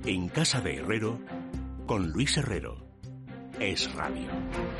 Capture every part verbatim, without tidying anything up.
En casa de Herrero, con Luis Herrero. Es Radio.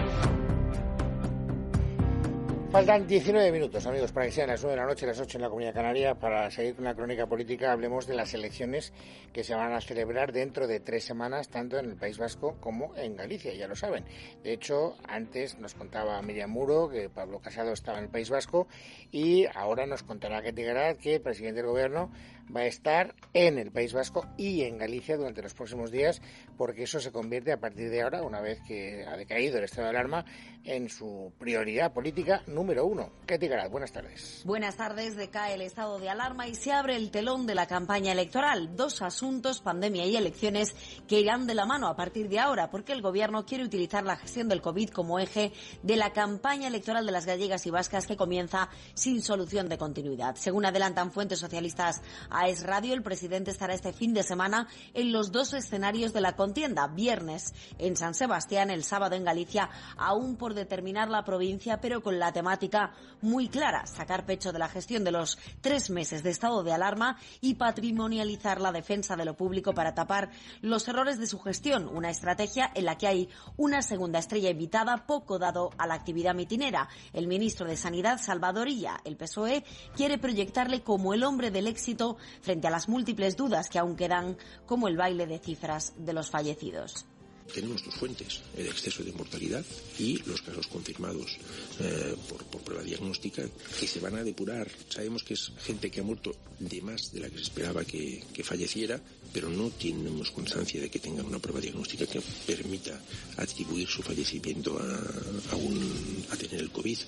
Faltan diecinueve minutos, amigos, para que sean las nueve de la noche, las ocho en la Comunidad Canaria. Para seguir con la crónica política, hablemos de las elecciones que se van a celebrar dentro de tres semanas, tanto en el País Vasco como en Galicia, ya lo saben. De hecho, antes nos contaba Miriam Muro que Pablo Casado estaba en el País Vasco y ahora nos contará Ketty Garat que el presidente del Gobierno va a estar en el País Vasco y en Galicia durante los próximos días, porque eso se convierte a partir de ahora, una vez que ha decaído el estado de alarma, en su prioridad política número uno. Ketty Garat, buenas tardes. Buenas tardes. Decae el estado de alarma y se abre el telón de la campaña electoral. Dos asuntos, pandemia y elecciones, que irán de la mano a partir de ahora, porque el Gobierno quiere utilizar la gestión del COVID como eje de la campaña electoral de las gallegas y vascas, que comienza sin solución de continuidad. Según adelantan fuentes socialistas a Es Radio, el presidente estará este fin de semana en los dos escenarios de la contienda. Viernes en San Sebastián, el sábado en Galicia, aún por determinar la provincia, pero con la temática muy clara: sacar pecho de la gestión de los tres meses de estado de alarma y patrimonializar la defensa de lo público para tapar los errores de su gestión, una estrategia en la que hay una segunda estrella invitada, poco dado a la actividad mitinera. El ministro de Sanidad, Salvador Illa, el P S O E, quiere proyectarle como el hombre del éxito frente a las múltiples dudas que aún quedan, como el baile de cifras de los fallecidos. Tenemos dos fuentes, el exceso de mortalidad y los casos confirmados eh, por, por prueba diagnóstica, que se van a depurar. Sabemos que es gente que ha muerto de más de la que se esperaba que, que falleciera, pero no tenemos constancia de que tengan una prueba diagnóstica que permita atribuir su fallecimiento a, a, un, a tener el COVID.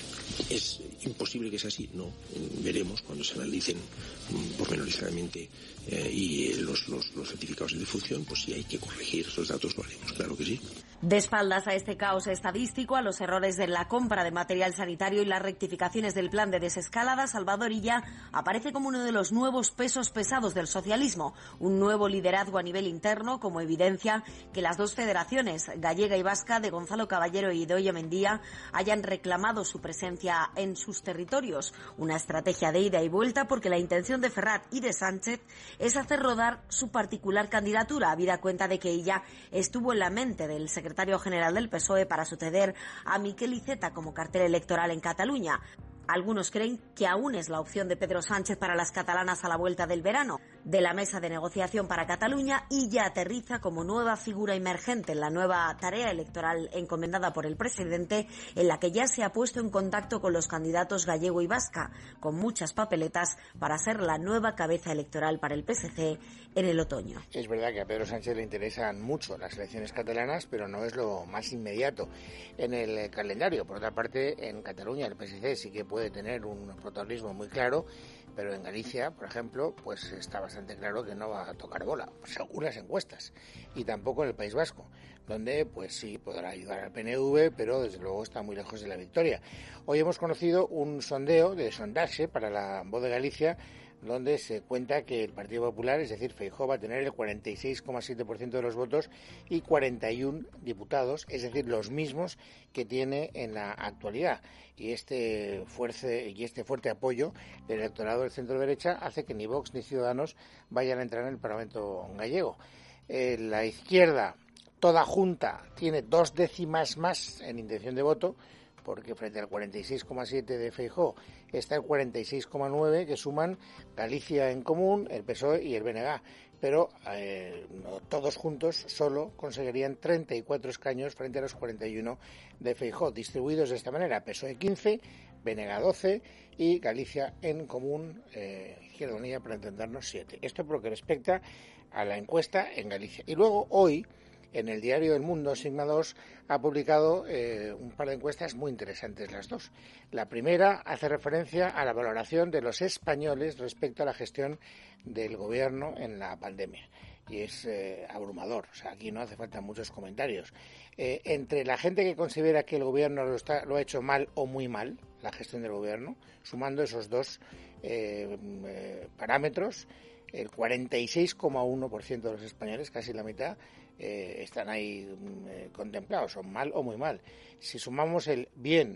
¿Es imposible que sea así? No. Veremos cuando se analicen pormenorizadamente eh, y los, los, los certificados de defunción, pues si hay que corregir esos datos, lo haremos, claro que sí. De espaldas a este caos estadístico, a los errores de la compra de material sanitario y las rectificaciones del plan de desescalada, Salvador Illa aparece como uno de los nuevos pesos pesados del socialismo, un nuevo liderazgo a nivel interno, como evidencia que las dos federaciones, gallega y vasca, de Gonzalo Caballero y Idoia Mendía, hayan reclamado su presencia en sus territorios, una estrategia de ida y vuelta, porque la intención de Ferrat y de Sánchez es hacer rodar su particular candidatura, habida cuenta de que ella estuvo en la mente del secretario general del P S O E para suceder a Miquel Iceta como cartel electoral en Cataluña. Algunos creen que aún es la opción de Pedro Sánchez para las catalanas a la vuelta del verano. De la mesa de negociación para Cataluña, y ya aterriza como nueva figura emergente en la nueva tarea electoral encomendada por el presidente, en la que ya se ha puesto en contacto con los candidatos gallego y vasca, con muchas papeletas para ser la nueva cabeza electoral para el P S C en el otoño. Es verdad que a Pedro Sánchez le interesan mucho las elecciones catalanas, pero no es lo más inmediato en el calendario. Por otra parte, en Cataluña el P S C sí que puede tener un protagonismo muy claro, pero en Galicia, por ejemplo, pues está bastante claro que no va a tocar bola, según las encuestas, y tampoco en el País Vasco, donde pues sí podrá ayudar al P N V, pero desde luego está muy lejos de la victoria. Hoy hemos conocido un sondeo de Sondaxe para la Voz de Galicia, donde se cuenta que el Partido Popular, es decir, Feijóo, va a tener el cuarenta y seis coma siete por ciento de los votos y cuarenta y uno diputados, es decir, los mismos que tiene en la actualidad. Y este fuerte, y este fuerte apoyo del electorado del centro-derecha hace que ni Vox ni Ciudadanos vayan a entrar en el Parlamento gallego. Eh, la izquierda, toda junta, tiene dos décimas más en intención de voto, porque frente al cuarenta y seis coma siete de Feijóo está el cuarenta y seis coma nueve que suman Galicia en Común, el P S O E y el B N G, pero eh, no, todos juntos solo conseguirían treinta y cuatro escaños frente a los cuarenta y uno de Feijóo, distribuidos de esta manera: P S O E quince, B N G doce y Galicia en Común, eh, Izquierda Unida, para entendernos, siete. Esto por lo que respecta a la encuesta en Galicia. Y luego hoy, en el diario El Mundo, Sigma dos ha publicado eh, un par de encuestas muy interesantes, las dos. La primera hace referencia a la valoración de los españoles respecto a la gestión del gobierno en la pandemia. Y es eh, abrumador, o sea, aquí no hace falta muchos comentarios. Eh, entre la gente que considera que el gobierno lo, está, lo ha hecho mal o muy mal, la gestión del gobierno, sumando esos dos eh, eh, parámetros, el cuarenta y seis coma uno por ciento de los españoles, casi la mitad, eh, están ahí eh, contemplados, son mal o muy mal. Si sumamos el bien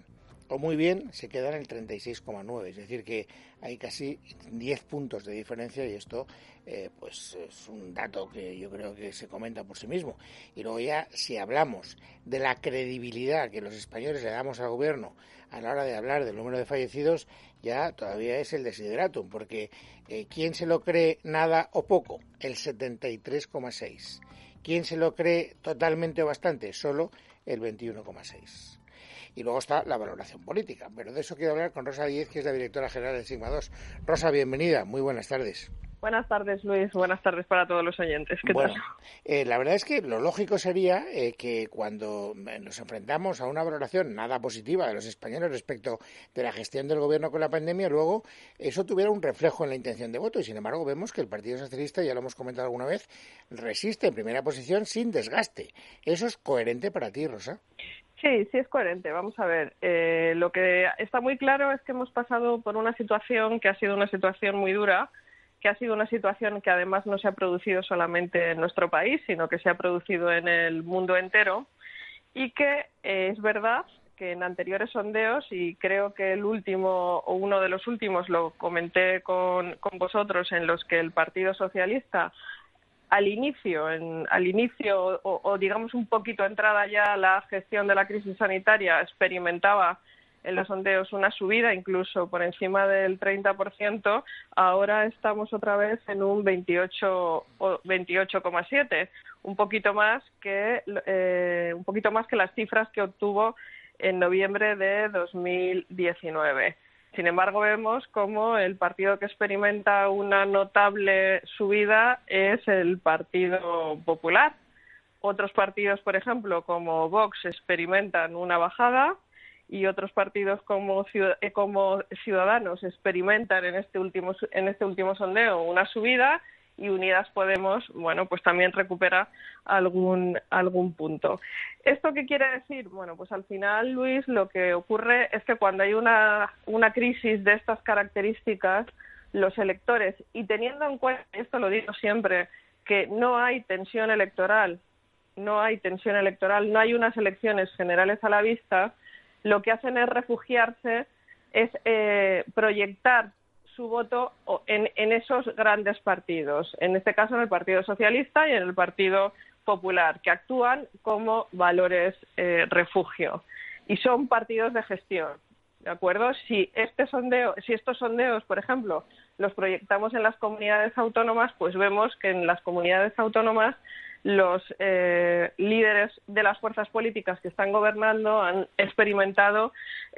o muy bien se queda en el treinta y seis coma nueve, es decir que hay casi diez puntos de diferencia y esto eh, pues es un dato que yo creo que se comenta por sí mismo. Y luego ya si hablamos de la credibilidad que los españoles le damos al gobierno a la hora de hablar del número de fallecidos, ya todavía es el desideratum, porque eh, ¿quién se lo cree nada o poco? El setenta y tres coma seis. ¿Quién se lo cree totalmente o bastante? Solo el veintiuno coma seis. Y luego está la valoración política. Pero de eso quiero hablar con Rosa Díez, que es la directora general de Sigma dos. Rosa, bienvenida. Muy buenas tardes. Buenas tardes, Luis. Buenas tardes para todos los oyentes. ¿Qué bueno, tal? Eh, la verdad es que lo lógico sería eh, que cuando nos enfrentamos a una valoración nada positiva de los españoles respecto de la gestión del gobierno con la pandemia, luego eso tuviera un reflejo en la intención de voto. Y sin embargo vemos que el Partido Socialista, ya lo hemos comentado alguna vez, resiste en primera posición sin desgaste. ¿Eso es coherente para ti, Rosa? Sí, sí es coherente. Vamos a ver, eh, lo que está muy claro es que hemos pasado por una situación que ha sido una situación muy dura, que ha sido una situación que además no se ha producido solamente en nuestro país, sino que se ha producido en el mundo entero, y que eh, es verdad que en anteriores sondeos, y creo que el último o uno de los últimos lo comenté con, con vosotros, en los que el Partido Socialista al inicio, en, al inicio o, o digamos un poquito entrada ya la gestión de la crisis sanitaria, experimentaba en los sondeos una subida incluso por encima del treinta por ciento, ahora estamos otra vez en un veintiocho coma siete, un poquito más que eh, un poquito más que las cifras que obtuvo en noviembre de dos mil diecinueve. Sin embargo, vemos cómo el partido que experimenta una notable subida es el Partido Popular. Otros partidos, por ejemplo, como Vox, experimentan una bajada y otros partidos como Ciudadanos experimentan en este último en este último sondeo una subida, y Unidas Podemos, bueno, pues también recupera algún algún punto. ¿Esto qué quiere decir? Bueno, pues al final, Luis, lo que ocurre es que cuando hay una, una crisis de estas características, los electores, y teniendo en cuenta, esto lo digo siempre, que no hay tensión electoral, no hay tensión electoral, no hay unas elecciones generales a la vista, lo que hacen es refugiarse, es eh, proyectar su voto en, en esos grandes partidos, en este caso en el Partido Socialista y en el Partido Popular, que actúan como valores eh, refugio, y son partidos de gestión, ¿de acuerdo? Si este sondeo, si estos sondeos, por ejemplo, los proyectamos en las comunidades autónomas, pues vemos que en las comunidades autónomas los eh, líderes de las fuerzas políticas que están gobernando han experimentado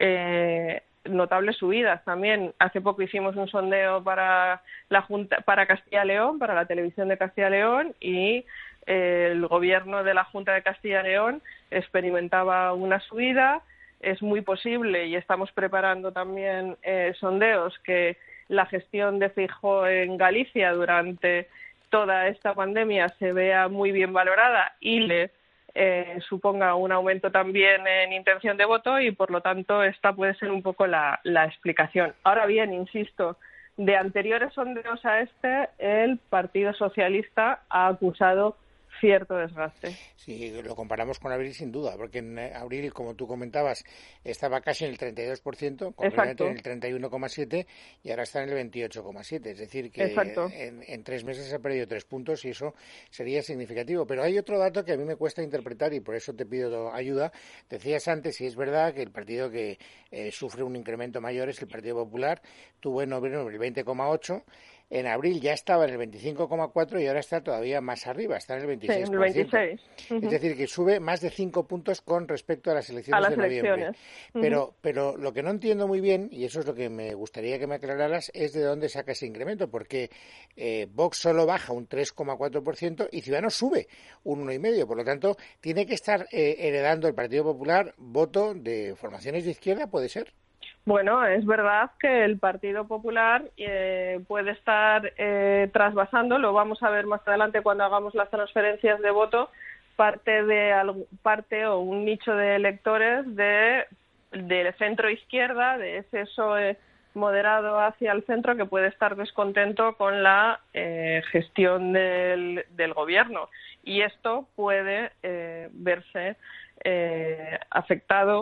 eh, notables subidas. También hace poco hicimos un sondeo para la Junta, para Castilla y León, para la televisión de Castilla y León, y eh, el gobierno de la Junta de Castilla y León experimentaba una subida. Es muy posible, y estamos preparando también eh, sondeos, que la gestión de Feijóo en Galicia durante toda esta pandemia se vea muy bien valorada y le Eh, suponga un aumento también en intención de voto, y por lo tanto esta puede ser un poco la, la explicación. Ahora bien, insisto, de anteriores sondeos a este, el Partido Socialista ha acusado cierto desgaste. Sí, lo comparamos con abril sin duda, porque en abril, como tú comentabas, estaba casi en el treinta y dos por ciento, concretamente en el treinta y uno coma siete por ciento, y ahora está en el veintiocho coma siete por ciento. Es decir, que en, en tres meses se ha perdido tres puntos, y eso sería significativo. Pero hay otro dato que a mí me cuesta interpretar, y por eso te pido ayuda. Decías antes, si es verdad que el partido que eh, sufre un incremento mayor es el Partido Popular, tuvo en noviembre el veinte coma ocho por ciento. En abril ya estaba en el veinticinco coma cuatro y ahora está todavía más arriba, está en el veintiséis por ciento. Sí, el veintiséis. Uh-huh. Es decir, que sube más de cinco puntos con respecto a las elecciones a las de noviembre. Elecciones. Uh-huh. Pero, pero lo que no entiendo muy bien, y eso es lo que me gustaría que me aclararas, es de dónde saca ese incremento, porque eh, Vox solo baja un tres coma cuatro por ciento y Ciudadanos sube un uno coma cinco por ciento. Por lo tanto, tiene que estar eh, heredando el Partido Popular voto de formaciones de izquierda, ¿puede ser? Bueno, es verdad que el Partido Popular eh, puede estar eh, trasvasando, lo vamos a ver más adelante cuando hagamos las transferencias de voto, parte de parte o un nicho de electores de del centro izquierda, de ese P S O E moderado hacia el centro, que puede estar descontento con la eh, gestión del, del gobierno, y esto puede eh, verse eh, afectado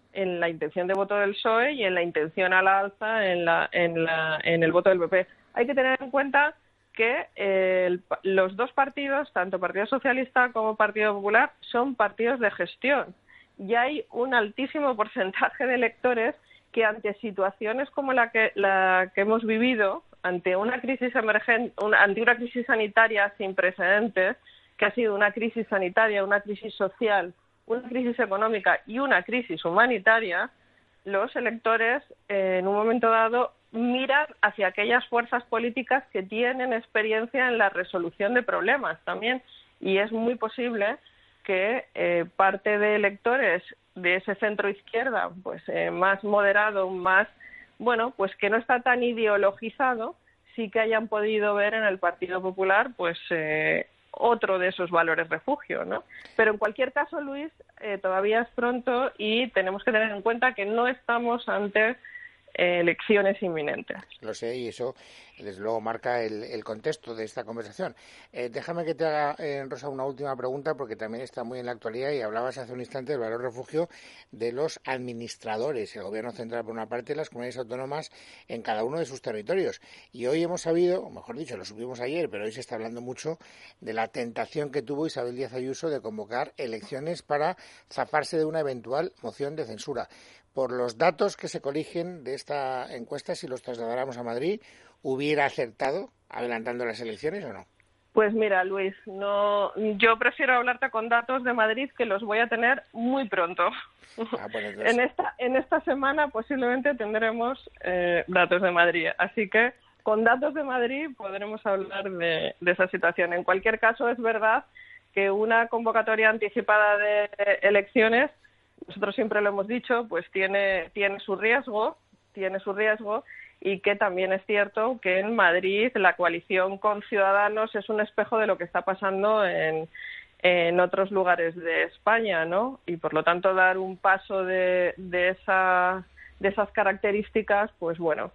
en la intención de voto del P S O E y en la intención a la alza en, la, en, la, en el voto del P P. Hay que tener en cuenta que eh, el, los dos partidos, tanto Partido Socialista como Partido Popular, son partidos de gestión y hay un altísimo porcentaje de electores que ante situaciones como la que, la que hemos vivido, ante una crisis emergente, una, ante una crisis sanitaria sin precedentes, que ha sido una crisis sanitaria, una crisis social, una crisis económica y una crisis humanitaria, los electores eh, en un momento dado miran hacia aquellas fuerzas políticas que tienen experiencia en la resolución de problemas también, y es muy posible que eh, parte de electores de ese centro izquierda, pues eh, más moderado, más, bueno, pues que no está tan ideologizado, sí que hayan podido ver en el Partido Popular, pues eh, otro de esos valores refugio, ¿no? Pero en cualquier caso, Luis, eh, todavía es pronto y tenemos que tener en cuenta que no estamos ante eh, elecciones inminentes. Lo sé, y eso desde luego marca el, el contexto de esta conversación. Eh, déjame que te haga, eh, Rosa, una última pregunta, porque también está muy en la actualidad, y hablabas hace un instante del valor refugio de los administradores, el Gobierno central por una parte, las comunidades autónomas en cada uno de sus territorios. Y hoy hemos sabido, o mejor dicho, lo supimos ayer, pero hoy se está hablando mucho de la tentación que tuvo Isabel Díaz Ayuso de convocar elecciones para zafarse de una eventual moción de censura. Por los datos que se coligen de esta encuesta, si los trasladáramos a Madrid, ¿hubiera acertado adelantando las elecciones o no? Pues mira, Luis, no, yo prefiero hablarte con datos de Madrid, que los voy a tener muy pronto. Ah, pues entonces... en esta en esta semana posiblemente tendremos eh, datos de Madrid, así que con datos de Madrid podremos hablar de, de esa situación. En cualquier caso, es verdad que una convocatoria anticipada de elecciones, nosotros siempre lo hemos dicho, pues tiene tiene su riesgo, tiene su riesgo. Y que también es cierto que en Madrid la coalición con Ciudadanos es un espejo de lo que está pasando en, en otros lugares de España, ¿no? Y por lo tanto dar un paso de, de, esa, de esas características, pues bueno,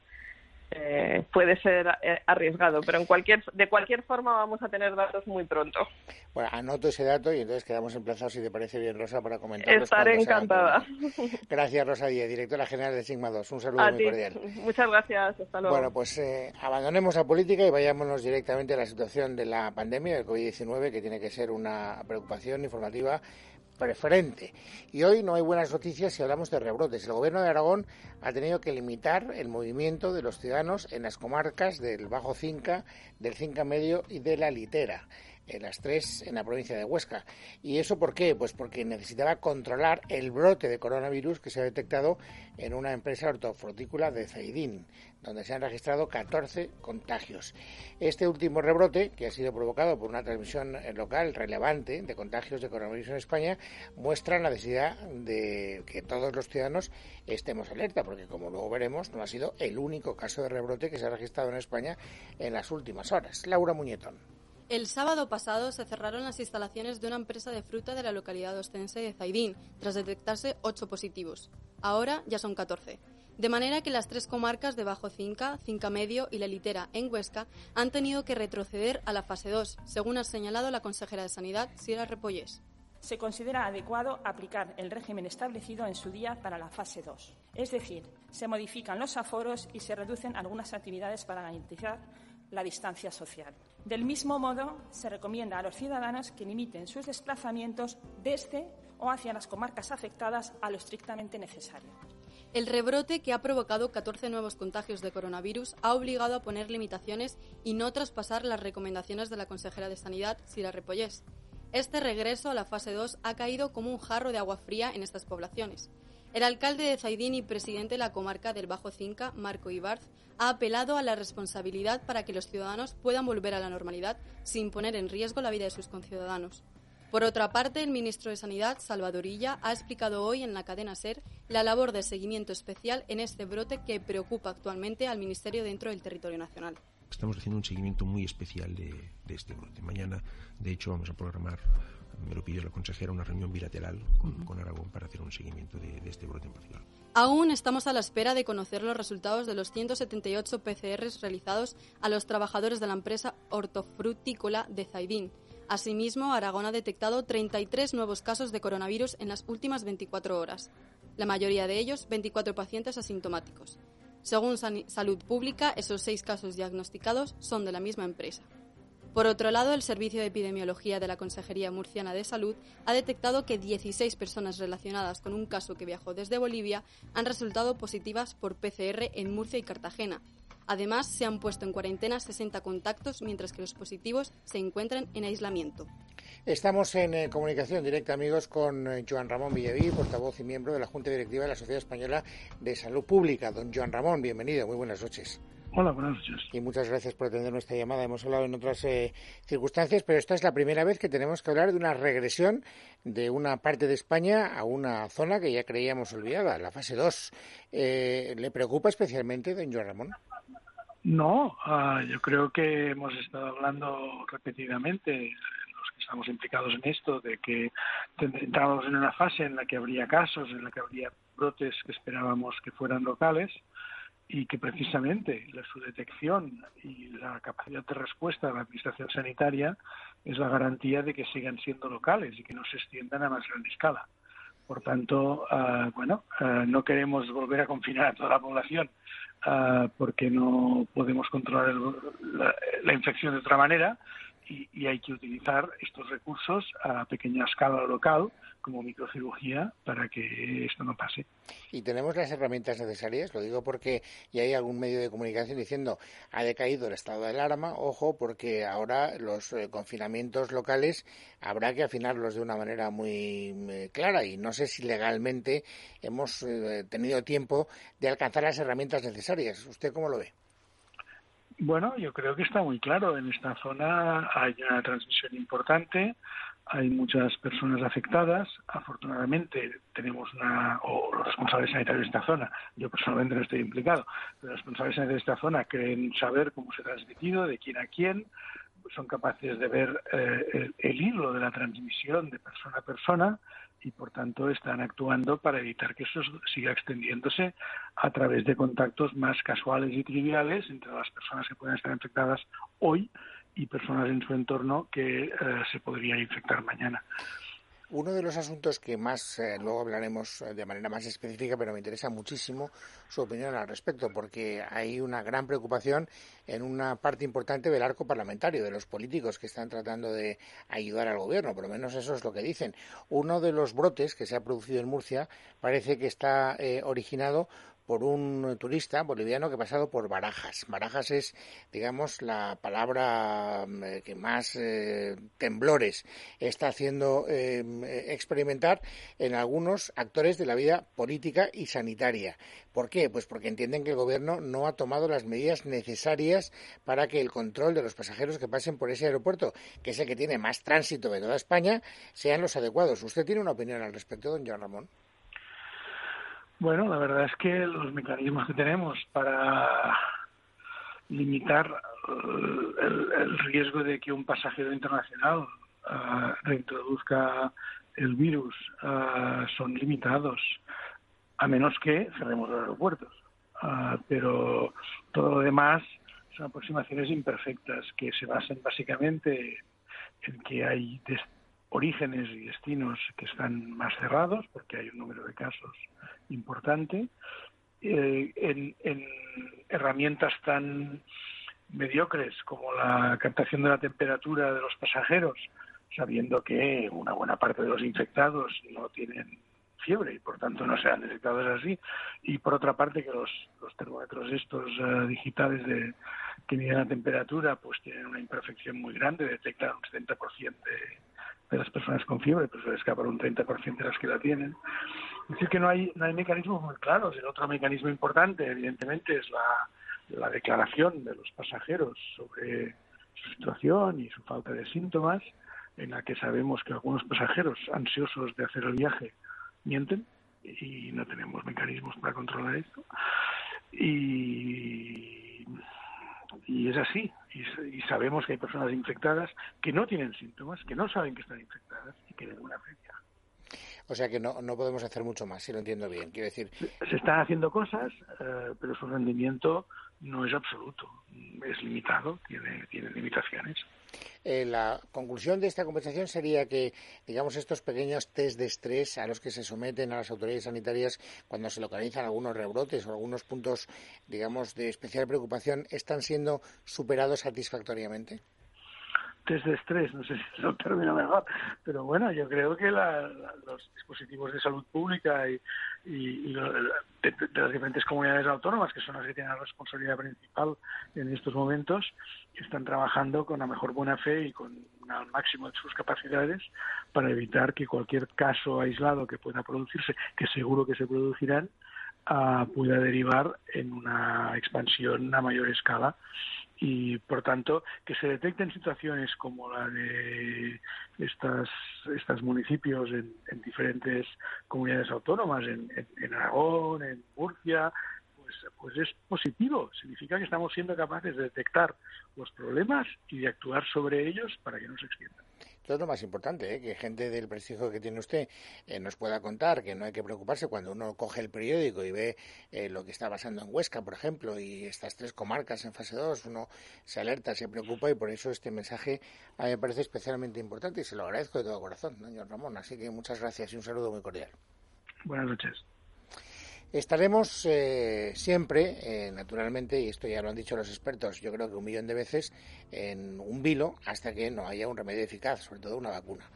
eh, puede ser arriesgado, pero en cualquier de cualquier forma vamos a tener datos muy pronto. Bueno, anoto ese dato y entonces quedamos emplazados, si te parece bien, Rosa, para comentarlo. Estaré encantada. Gracias, Rosa Díez, directora general de Sigma dos. Un saludo a muy ti. cordial. Muchas gracias. Hasta luego. Bueno, pues eh, abandonemos la política y vayámonos directamente a la situación de la pandemia del COVID diecinueve, que tiene que ser una preocupación informativa preferente. Y hoy no hay buenas noticias si hablamos de rebrotes. El Gobierno de Aragón ha tenido que limitar el movimiento de los ciudadanos en las comarcas del Bajo Cinca, del Cinca Medio y de la Litera, en las tres en la provincia de Huesca. ¿Y eso por qué? Pues porque necesitaba controlar el brote de coronavirus que se ha detectado en una empresa hortofrutícola de Zaidín, donde se han registrado catorce contagios. Este último rebrote, que ha sido provocado por una transmisión local relevante de contagios de coronavirus en España, muestra la necesidad de que todos los ciudadanos estemos alerta, porque como luego veremos, no ha sido el único caso de rebrote que se ha registrado en España en las últimas horas. Laura Muñetón. El sábado pasado se cerraron las instalaciones de una empresa de fruta de la localidad ostense de Zaidín, tras detectarse ocho positivos. Ahora ya son catorce. De manera que las tres comarcas de Bajo Cinca, Cinca Medio y La Litera, en Huesca, han tenido que retroceder a la fase dos, según ha señalado la consejera de Sanidad, Sira Repollés. Se considera adecuado aplicar el régimen establecido en su día para la fase dos. Es decir, se modifican los aforos y se reducen algunas actividades para garantizar la distancia social. Del mismo modo, se recomienda a los ciudadanos que limiten sus desplazamientos desde o hacia las comarcas afectadas a lo estrictamente necesario. El rebrote, que ha provocado catorce nuevos contagios de coronavirus, ha obligado a poner limitaciones y no traspasar las recomendaciones de la consejera de Sanidad, Sira Repollés. Este regreso a la fase dos ha caído como un jarro de agua fría en estas poblaciones. El alcalde de Zaidín y presidente de la comarca del Bajo Cinca, Marco Ibarz, ha apelado a la responsabilidad para que los ciudadanos puedan volver a la normalidad sin poner en riesgo la vida de sus conciudadanos. Por otra parte, el ministro de Sanidad, Salvador Illa, ha explicado hoy en la cadena SER la labor de seguimiento especial en este brote que preocupa actualmente al Ministerio dentro del territorio nacional. Estamos haciendo un seguimiento muy especial de, de este brote. Mañana, de hecho, vamos a programar, me lo pidió la consejera, una reunión bilateral con, uh-huh. con Aragón para hacer un seguimiento de, de este brote en particular. Aún estamos a la espera de conocer los resultados de los ciento setenta y ocho P C Rs realizados a los trabajadores de la empresa hortofrutícola de Zaidín. Asimismo, Aragón ha detectado treinta y tres nuevos casos de coronavirus en las últimas veinticuatro horas. la mayoría de ellos veinticuatro pacientes asintomáticos. Según San- Salud Pública, esos seis casos diagnosticados son de la misma empresa. Por otro lado, el Servicio de Epidemiología de la Consejería Murciana de Salud ha detectado que dieciséis personas relacionadas con un caso que viajó desde Bolivia han resultado positivas por P C R en Murcia y Cartagena. Además, se han puesto en cuarentena sesenta contactos, mientras que los positivos se encuentran en aislamiento. Estamos en eh, comunicación directa, amigos, con eh, Joan Ramón Villaví, portavoz y miembro de la Junta Directiva de la Sociedad Española de Salud Pública. Don Joan Ramón, bienvenido, muy buenas noches. Hola, buenas noches. Y muchas gracias por atender nuestra llamada. Hemos hablado en otras eh, circunstancias, pero esta es la primera vez que tenemos que hablar de una regresión de una parte de España a una zona que ya creíamos olvidada, la fase dos. Eh, ¿Le preocupa especialmente, don Joan Ramón? No, uh, yo creo que hemos estado hablando repetidamente, los que estamos implicados en esto, de que entramos en una fase en la que habría casos, en la que habría brotes que esperábamos que fueran locales, y que precisamente la, su detección y la capacidad de respuesta de la Administración Sanitaria es la garantía de que sigan siendo locales y que no se extiendan a más gran escala. Por tanto, uh, bueno, uh, no queremos volver a confinar a toda la población uh, porque no podemos controlar el, la, la infección de otra manera y, y hay que utilizar estos recursos a pequeña escala local como microcirugía para que esto no pase. ¿Y tenemos las herramientas necesarias? Lo digo porque ya hay algún medio de comunicación diciendo ha decaído el estado de alarma. Ojo, porque ahora los eh, confinamientos locales habrá que afinarlos de una manera muy eh, clara y no sé si legalmente hemos eh, tenido tiempo de alcanzar las herramientas necesarias. ¿Usted cómo lo ve? Bueno, yo creo que está muy claro. En esta zona hay una transmisión importante. Hay muchas personas afectadas. Afortunadamente tenemos una, o los responsables sanitarios de esta zona, yo personalmente no estoy implicado, pero los responsables sanitarios de esta zona creen saber cómo se ha transmitido, de quién a quién, son capaces de ver eh, el, el hilo de la transmisión de persona a persona y por tanto están actuando para evitar que eso siga extendiéndose a través de contactos más casuales y triviales entre las personas que pueden estar infectadas hoy y personas en su entorno que eh, se podría infectar mañana. Uno de los asuntos que más, eh, luego hablaremos de manera más específica, pero me interesa muchísimo su opinión al respecto, porque hay una gran preocupación en una parte importante del arco parlamentario, de los políticos que están tratando de ayudar al gobierno, por lo menos eso es lo que dicen. Uno de los brotes que se ha producido en Murcia parece que está eh, originado por un turista boliviano que ha pasado por Barajas. Barajas es, digamos, la palabra que más eh, temblores está haciendo eh, experimentar en algunos actores de la vida política y sanitaria. ¿Por qué? Pues porque entienden que el gobierno no ha tomado las medidas necesarias para que el control de los pasajeros que pasen por ese aeropuerto, que es el que tiene más tránsito de toda España, sean los adecuados. ¿Usted tiene una opinión al respecto, don Joan Ramón? Bueno, la verdad es que los mecanismos que tenemos para limitar el, el riesgo de que un pasajero internacional uh, reintroduzca el virus uh, son limitados, a menos que cerremos los aeropuertos. Uh, pero todo lo demás son aproximaciones imperfectas que se basan básicamente en que hay des- orígenes y destinos que están más cerrados porque hay un número de casos importante, eh, en, en herramientas tan mediocres como la captación de la temperatura de los pasajeros, sabiendo que una buena parte de los infectados no tienen fiebre y por tanto no serán detectados así, y por otra parte que los, los termómetros estos uh, digitales de, que miden la temperatura pues tienen una imperfección muy grande, detectan un setenta por ciento de, de las personas con fiebre, pues se les escapa un treinta por ciento de las que la tienen. Es decir, que no hay, no hay mecanismos muy claros. El otro mecanismo importante, evidentemente, es la, la declaración de los pasajeros sobre su situación y su falta de síntomas, en la que sabemos que algunos pasajeros ansiosos de hacer el viaje mienten y no tenemos mecanismos para controlar esto. Y, y es así. Y, y sabemos que hay personas infectadas que no tienen síntomas, que no saben que están infectadas y que ninguna afecta. O sea que no, no podemos hacer mucho más, si lo entiendo bien. Quiero decir, se están haciendo cosas, eh, pero su rendimiento no es absoluto, es limitado, tiene, tiene limitaciones. Eh, la conclusión de esta conversación sería que, digamos, estos pequeños test de estrés a los que se someten a las autoridades sanitarias cuando se localizan algunos rebrotes o algunos puntos, digamos, de especial preocupación, ¿están siendo superados satisfactoriamente? Test de estrés, no sé si es el término mejor, pero bueno, yo creo que la, la, los dispositivos de salud pública y, y, y lo, de, de las diferentes comunidades autónomas, que son las que tienen la responsabilidad principal en estos momentos, están trabajando con la mejor buena fe y con al máximo de sus capacidades para evitar que cualquier caso aislado que pueda producirse, que seguro que se producirán, uh, pueda derivar en una expansión a mayor escala. Y, por tanto, que se detecten situaciones como la de estas estos municipios en, en diferentes comunidades autónomas, en, en, en Aragón, en Murcia, pues, pues es positivo. Significa que estamos siendo capaces de detectar los problemas y de actuar sobre ellos para que no se extiendan. Esto es lo más importante, ¿eh? Que gente del prestigio que tiene usted eh, nos pueda contar que no hay que preocuparse cuando uno coge el periódico y ve eh, lo que está pasando en Huesca, por ejemplo, y estas tres comarcas en fase dos, uno se alerta, se preocupa, y por eso este mensaje a mí me parece especialmente importante y se lo agradezco de todo corazón, señor Ramón. Así que muchas gracias y un saludo muy cordial. Buenas noches. Estaremos eh, siempre, eh, naturalmente, y esto ya lo han dicho los expertos, yo creo que un millón de veces, en un vilo hasta que no haya un remedio eficaz, sobre todo una vacuna.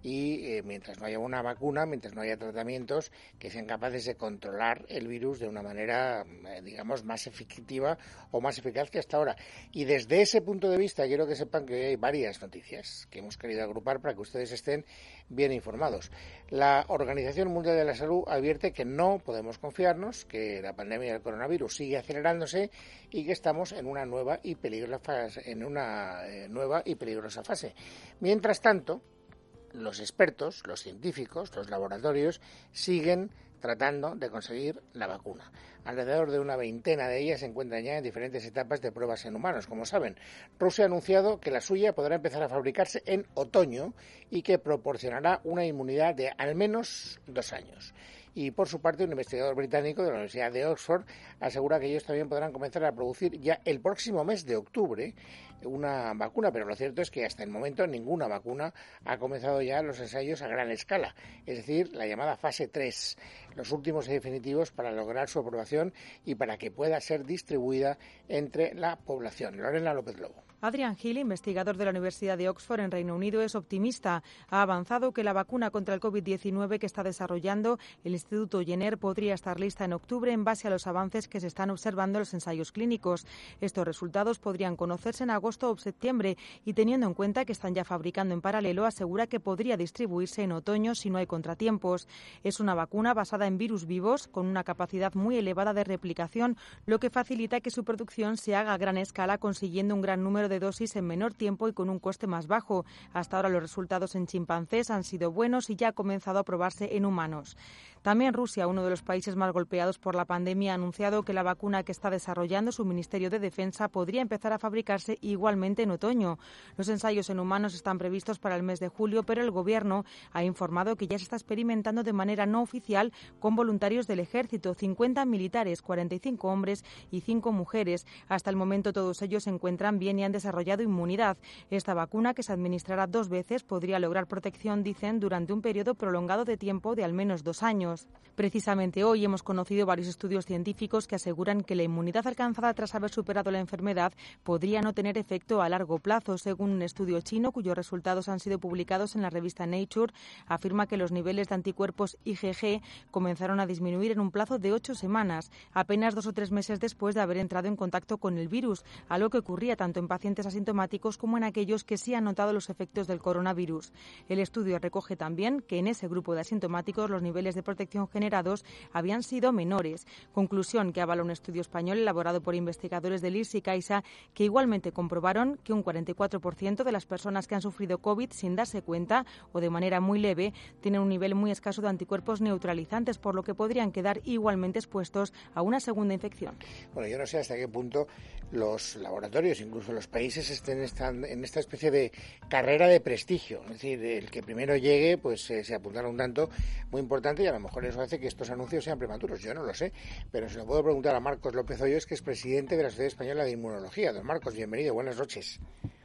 Y eh, mientras no haya una vacuna, mientras no haya tratamientos que sean capaces de controlar el virus de una manera, eh, digamos, más efectiva o más eficaz que hasta ahora. Y desde ese punto de vista quiero que sepan que hay varias noticias que hemos querido agrupar para que ustedes estén bien informados. La Organización Mundial de la Salud advierte que no podemos confiarnos, que la pandemia del coronavirus sigue acelerándose y que estamos en una nueva y peligrosa fase, en una eh, nueva y peligrosa fase. Mientras tanto, los expertos, los científicos, los laboratorios siguen tratando de conseguir la vacuna. Alrededor de una veintena de ellas se encuentran ya en diferentes etapas de pruebas en humanos. Como saben, Rusia ha anunciado que la suya podrá empezar a fabricarse en otoño y que proporcionará una inmunidad de al menos dos años. Y por su parte, un investigador británico de la Universidad de Oxford asegura que ellos también podrán comenzar a producir ya el próximo mes de octubre una vacuna, pero lo cierto es que hasta el momento ninguna vacuna ha comenzado ya los ensayos a gran escala, es decir, la llamada fase tres, los últimos y definitivos para lograr su aprobación y para que pueda ser distribuida entre la población. Lorena López Lobo. Adrian Hill, investigador de la Universidad de Oxford en Reino Unido, es optimista. Ha avanzado que la vacuna contra el covid diecinueve que está desarrollando el Instituto Jenner podría estar lista en octubre en base a los avances que se están observando en los ensayos clínicos. Estos resultados podrían conocerse en agosto o septiembre y, teniendo en cuenta que están ya fabricando en paralelo, asegura que podría distribuirse en otoño si no hay contratiempos. Es una vacuna basada en virus vivos con una capacidad muy elevada de replicación, lo que facilita que su producción se haga a gran escala, consiguiendo un gran número de dosis en menor tiempo y con un coste más bajo. Hasta ahora los resultados en chimpancés han sido buenos y ya ha comenzado a probarse en humanos. También Rusia, uno de los países más golpeados por la pandemia, ha anunciado que la vacuna que está desarrollando su Ministerio de Defensa podría empezar a fabricarse igualmente en otoño. Los ensayos en humanos están previstos para el mes de julio, pero el Gobierno ha informado que ya se está experimentando de manera no oficial con voluntarios del Ejército, cincuenta militares, cuarenta y cinco hombres y cinco mujeres. Hasta el momento todos ellos se encuentran bien y han desarrollado inmunidad. Esta vacuna, que se administrará dos veces, podría lograr protección, dicen, durante un periodo prolongado de tiempo de al menos dos años. Precisamente hoy hemos conocido varios estudios científicos que aseguran que la inmunidad alcanzada tras haber superado la enfermedad podría no tener efecto a largo plazo. Según un estudio chino, cuyos resultados han sido publicados en la revista Nature, afirma que los niveles de anticuerpos I G G comenzaron a disminuir en un plazo de ocho semanas, apenas dos o tres meses después de haber entrado en contacto con el virus, algo que ocurría tanto en pacientes asintomáticos como en aquellos que sí han notado los efectos del coronavirus. El estudio recoge también que en ese grupo de asintomáticos los niveles de protección generados habían sido menores. Conclusión que avala un estudio español elaborado por investigadores del I R S S y Caixa, que igualmente comprobaron que un cuarenta y cuatro por ciento de las personas que han sufrido COVID sin darse cuenta o de manera muy leve tienen un nivel muy escaso de anticuerpos neutralizantes, por lo que podrían quedar igualmente expuestos a una segunda infección. Bueno, yo no sé hasta qué punto los laboratorios, incluso los países, estén en esta especie de carrera de prestigio. Es decir, el que primero llegue, pues eh, se apuntará un tanto muy importante y a lo mejor eso hace que estos anuncios sean prematuros. Yo no lo sé, pero se lo puedo preguntar a Marcos López Hoyos, que es presidente de la Sociedad Española de Inmunología. Don Marcos, bienvenido, buenas noches.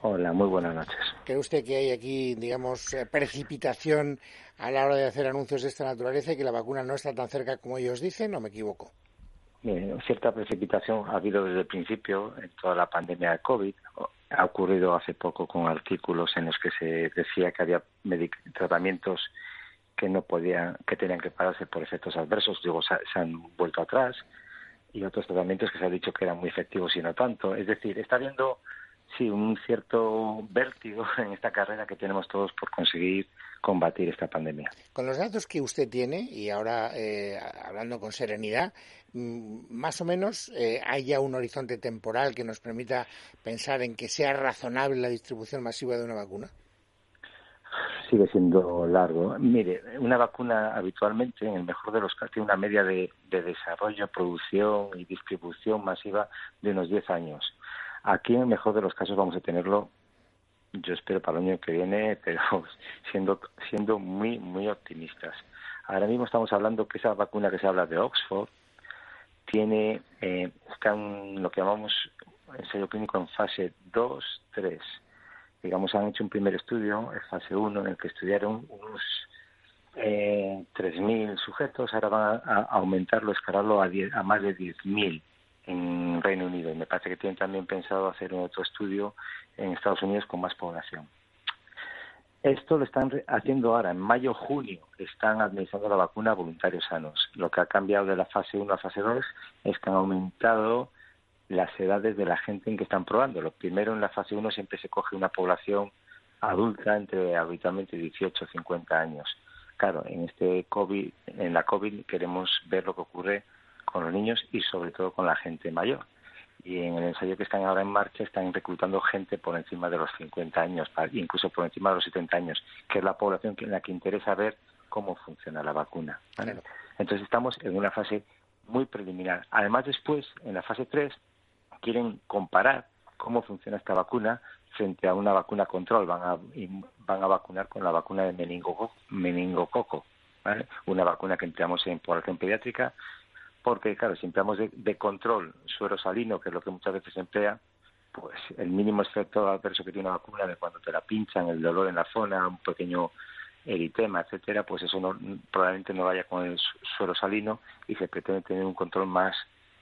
Hola, muy buenas noches. ¿Cree usted que hay aquí, digamos, precipitación a la hora de hacer anuncios de esta naturaleza y que la vacuna no está tan cerca como ellos dicen, o me equivoco? Bien, cierta precipitación ha habido desde el principio en toda la pandemia de COVID. Ha ocurrido hace poco con artículos en los que se decía que había medic- tratamientos que no podían, que tenían que pararse por efectos adversos. Luego se, se han vuelto atrás, y otros tratamientos que se ha dicho que eran muy efectivos y no tanto. Es decir, está habiendo sí un cierto vértigo en esta carrera que tenemos todos por conseguir combatir esta pandemia. Con los datos que usted tiene, y ahora eh, hablando con serenidad, más o menos eh, hay ya un horizonte temporal que nos permita pensar en que sea razonable la distribución masiva de una vacuna. Sigue siendo largo. Mire, una vacuna habitualmente, en el mejor de los casos, tiene una media de, de desarrollo, producción y distribución masiva de unos diez años. Aquí, en el mejor de los casos, vamos a tenerlo, yo espero para el año que viene, pero siendo siendo muy, muy optimistas. Ahora mismo estamos hablando que esa vacuna que se habla de Oxford tiene, eh, está en lo que llamamos ensayo clínico en fase dos, tres. Digamos, han hecho un primer estudio, en fase uno, en el que estudiaron unos eh, tres mil sujetos. Ahora van a, a aumentarlo, escalarlo a, diez, a más de diez mil en Reino Unido. Y me parece que tienen también pensado hacer otro estudio en Estados Unidos con más población. Esto lo están haciendo ahora, en mayo, junio, están administrando la vacuna a voluntarios sanos. Lo que ha cambiado de la fase uno a fase dos es que han aumentado las edades de la gente en que están probando. Lo primero, en la fase uno siempre se coge una población adulta entre habitualmente dieciocho y cincuenta años. Claro, en este COVID, en la COVID queremos ver lo que ocurre con los niños y sobre todo con la gente mayor. Y en el ensayo que están ahora en marcha están reclutando gente por encima de los cincuenta años, incluso por encima de los setenta años, que es la población en la que interesa ver cómo funciona la vacuna, ¿vale? Claro. Entonces estamos en una fase muy preliminar. Además, después, en la fase tres, quieren comparar cómo funciona esta vacuna frente a una vacuna control. Van a, van a vacunar con la vacuna de meningococo, meningococo, ¿vale? Una vacuna que empleamos en población pediátrica, porque, claro, si empleamos de, de control suero salino, que es lo que muchas veces se emplea, pues el mínimo efecto adverso que tiene una vacuna de cuando te la pinchan, el dolor en la zona, un pequeño eritema, etcétera, pues eso no, probablemente no vaya con el suero salino y se pretende tener un control más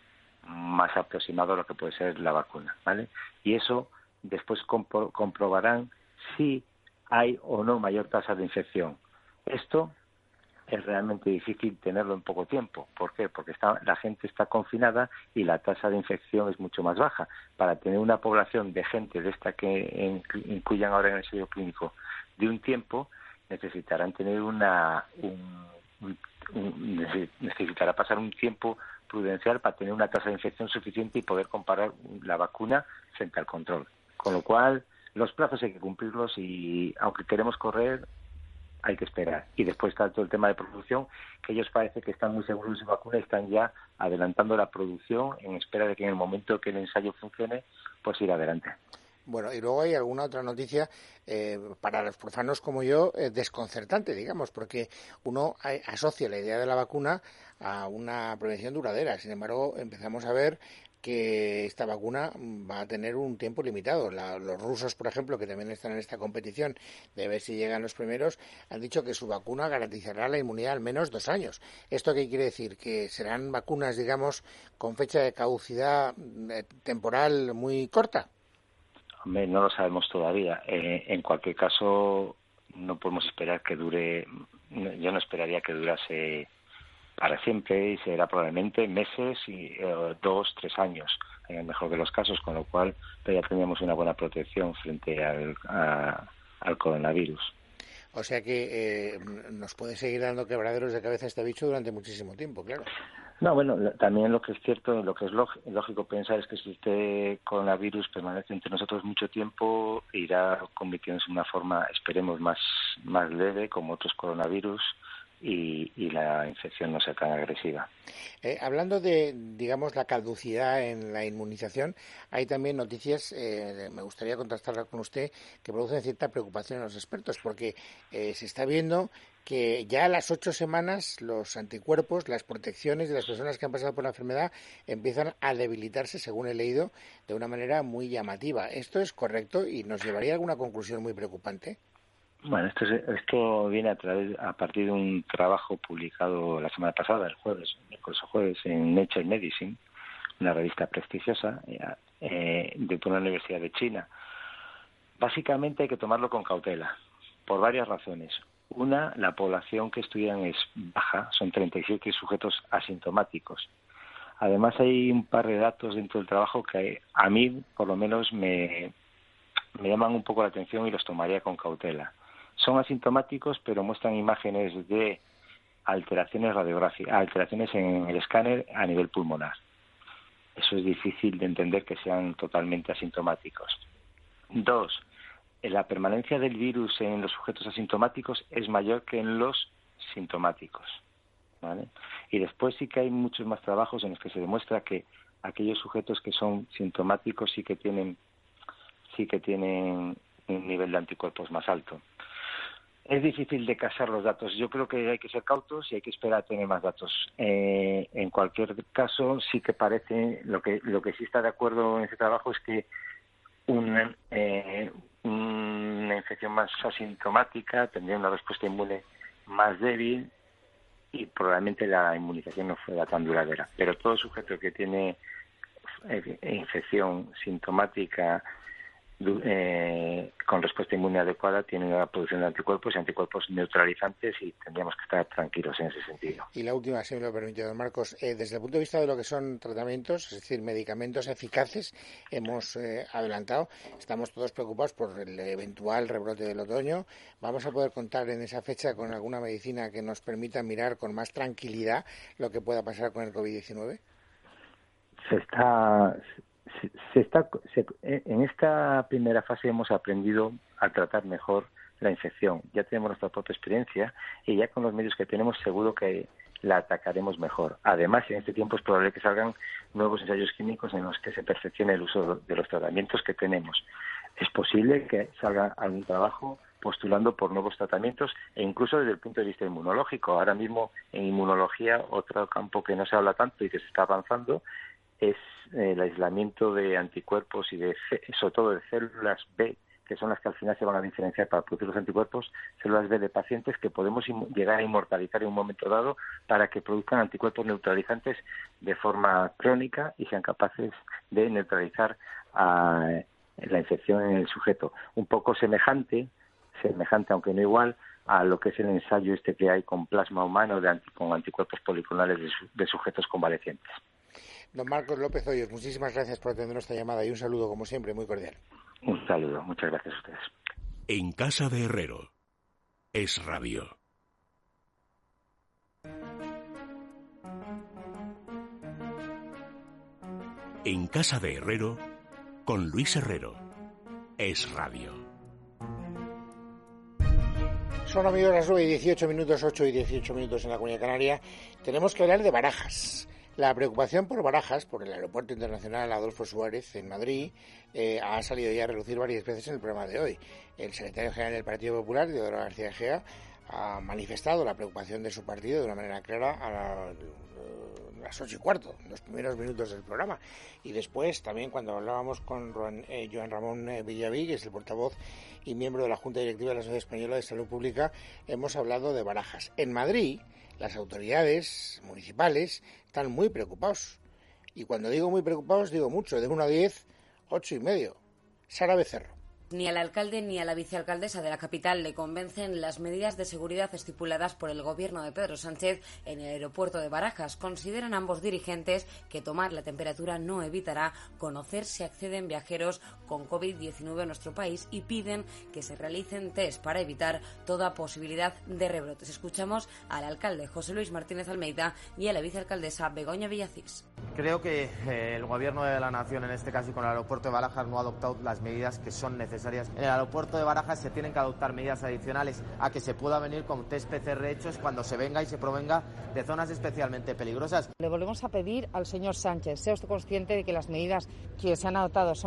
más aproximado a lo que puede ser la vacuna, ¿vale? Y eso después compro, comprobarán si hay o no mayor tasa de infección. Esto es realmente difícil tenerlo en poco tiempo. ¿Por qué? Porque está, la gente está confinada y la tasa de infección es mucho más baja. Para tener una población de gente de esta que incluyan ahora en el ensayo clínico de un tiempo, necesitarán tener una un, un, un, necesitará pasar un tiempo prudencial para tener una tasa de infección suficiente y poder comparar la vacuna frente al control. Con lo cual, los plazos hay que cumplirlos y, aunque queremos correr, hay que esperar. Y después está todo el tema de producción, que ellos parece que están muy seguros de su vacuna y están ya adelantando la producción en espera de que en el momento que el ensayo funcione, pues ir adelante. Bueno, y luego hay alguna otra noticia eh, para los profanos como yo eh, desconcertante, digamos, porque uno asocia la idea de la vacuna a una prevención duradera. Sin embargo, empezamos a ver que esta vacuna va a tener un tiempo limitado. La, los rusos, por ejemplo, que también están en esta competición de ver si llegan los primeros, han dicho que su vacuna garantizará la inmunidad al menos dos años. ¿Esto qué quiere decir? Que serán vacunas, digamos, con fecha de caducidad eh, temporal muy corta. Hombre, no lo sabemos todavía. Eh, en cualquier caso, no podemos esperar que dure. Yo no esperaría que durase para siempre y será probablemente meses y eh, dos, tres años en el mejor de los casos, con lo cual ya tendríamos una buena protección frente al, a, al coronavirus. O sea que eh, nos puede seguir dando quebraderos de cabeza este bicho durante muchísimo tiempo, claro. No, bueno, también lo que es cierto, lo que es lógico pensar es que si este coronavirus permanece entre nosotros mucho tiempo, irá convirtiéndose en una forma, esperemos, más, más leve, como otros coronavirus, y, y la infección no sea tan agresiva. Eh, hablando de, digamos, la caducidad en la inmunización, hay también noticias, eh, me gustaría contrastarla con usted, que producen cierta preocupación en los expertos, porque eh, se está viendo que ya a las ocho semanas los anticuerpos, las protecciones de las personas que han pasado por la enfermedad empiezan a debilitarse, según he leído, de una manera muy llamativa. ¿Esto es correcto y nos llevaría a alguna conclusión muy preocupante? Bueno, esto, es, esto viene a través a partir de un trabajo publicado la semana pasada, el jueves, el jueves, en Nature Medicine, una revista prestigiosa eh, de una universidad de China. Básicamente hay que tomarlo con cautela, por varias razones. Una, la población que estudian es baja, son treinta y siete sujetos asintomáticos. Además hay un par de datos dentro del trabajo que a mí, por lo menos, me, me llaman un poco la atención y los tomaría con cautela. Son asintomáticos, pero muestran imágenes de alteraciones radiográficas, alteraciones en el escáner a nivel pulmonar. Eso es difícil de entender que sean totalmente asintomáticos. Dos, la permanencia del virus en los sujetos asintomáticos es mayor que en los sintomáticos, ¿vale? Y después sí que hay muchos más trabajos en los que se demuestra que aquellos sujetos que son sintomáticos sí que tienen sí que tienen un nivel de anticuerpos más alto. Es difícil de casar los datos. Yo creo que hay que ser cautos y hay que esperar a tener más datos. Eh, en cualquier caso, sí que parece, lo que lo que sí está de acuerdo en ese trabajo es que una, eh, una infección más asintomática tendría una respuesta inmune más débil y probablemente la inmunización no fuera tan duradera. Pero todo sujeto que tiene eh, infección sintomática Eh, con respuesta inmune adecuada tiene una producción de anticuerpos y anticuerpos neutralizantes y tendríamos que estar tranquilos en ese sentido. Y la última, si me lo permite, don Marcos, eh, desde el punto de vista de lo que son tratamientos, es decir, medicamentos eficaces, hemos eh, adelantado, estamos todos preocupados por el eventual rebrote del otoño. ¿Vamos a poder contar en esa fecha con alguna medicina que nos permita mirar con más tranquilidad lo que pueda pasar con el covid diecinueve? Se está... Se, se está se, en esta primera fase hemos aprendido a tratar mejor la infección. Ya tenemos nuestra propia experiencia y ya con los medios que tenemos seguro que la atacaremos mejor. Además, en este tiempo es probable que salgan nuevos ensayos químicos en los que se perfeccione el uso de los tratamientos que tenemos. Es posible que salga algún trabajo postulando por nuevos tratamientos e incluso desde el punto de vista inmunológico. Ahora mismo en inmunología, otro campo que no se habla tanto y que se está avanzando es el aislamiento de anticuerpos y de, sobre todo de células B, que son las que al final se van a diferenciar para producir los anticuerpos, células B de pacientes que podemos llegar a inmortalizar en un momento dado para que produzcan anticuerpos neutralizantes de forma crónica y sean capaces de neutralizar a la infección en el sujeto. Un poco semejante, semejante aunque no igual, a lo que es el ensayo este que hay con plasma humano de anti, con anticuerpos policlonales de, su, de sujetos convalecientes. Don Marcos López Hoyos, muchísimas gracias por atender nuestra llamada y un saludo, como siempre, muy cordial. Un saludo, muchas gracias a ustedes. En casa de Herrero, Es Radio. En casa de Herrero, con Luis Herrero, Es Radio. Son, amigos, las nueve y dieciocho minutos, ocho y dieciocho minutos en la Comunidad Canaria. Tenemos que hablar de Barajas. La preocupación por Barajas, por el Aeropuerto Internacional Adolfo Suárez en Madrid, eh, ha salido ya a relucir varias veces en el programa de hoy. El secretario general del Partido Popular, Teodoro García Egea, ha manifestado la preocupación de su partido de una manera clara a la, las ocho y cuarto, en los primeros minutos del programa. Y después, también cuando hablábamos con Juan, eh, Joan Ramón eh, Villaví, que es el portavoz y miembro de la Junta Directiva de la Sociedad Española de Salud Pública, hemos hablado de Barajas. En Madrid, las autoridades municipales están muy preocupados. Y cuando digo muy preocupados, digo mucho. De uno a diez, ocho y medio. Sara Becerro. Ni al alcalde ni a la vicealcaldesa de la capital le convencen las medidas de seguridad estipuladas por el gobierno de Pedro Sánchez en el aeropuerto de Barajas. Consideran ambos dirigentes que tomar la temperatura no evitará conocer si acceden viajeros con covid diecinueve a nuestro país y piden que se realicen test para evitar toda posibilidad de rebrotes. Escuchamos al alcalde José Luis Martínez Almeida y a la vicealcaldesa Begoña Villacís. Creo que eh, el gobierno de la nación, en este caso y con el aeropuerto de Barajas, no ha adoptado las medidas que son necesarias. En el aeropuerto de Barajas se tienen que adoptar medidas adicionales a que se pueda venir con test P C R hechos cuando se venga y se provenga de zonas especialmente peligrosas. Le volvemos a pedir al señor Sánchez, sea usted consciente de que las medidas que se han adoptado son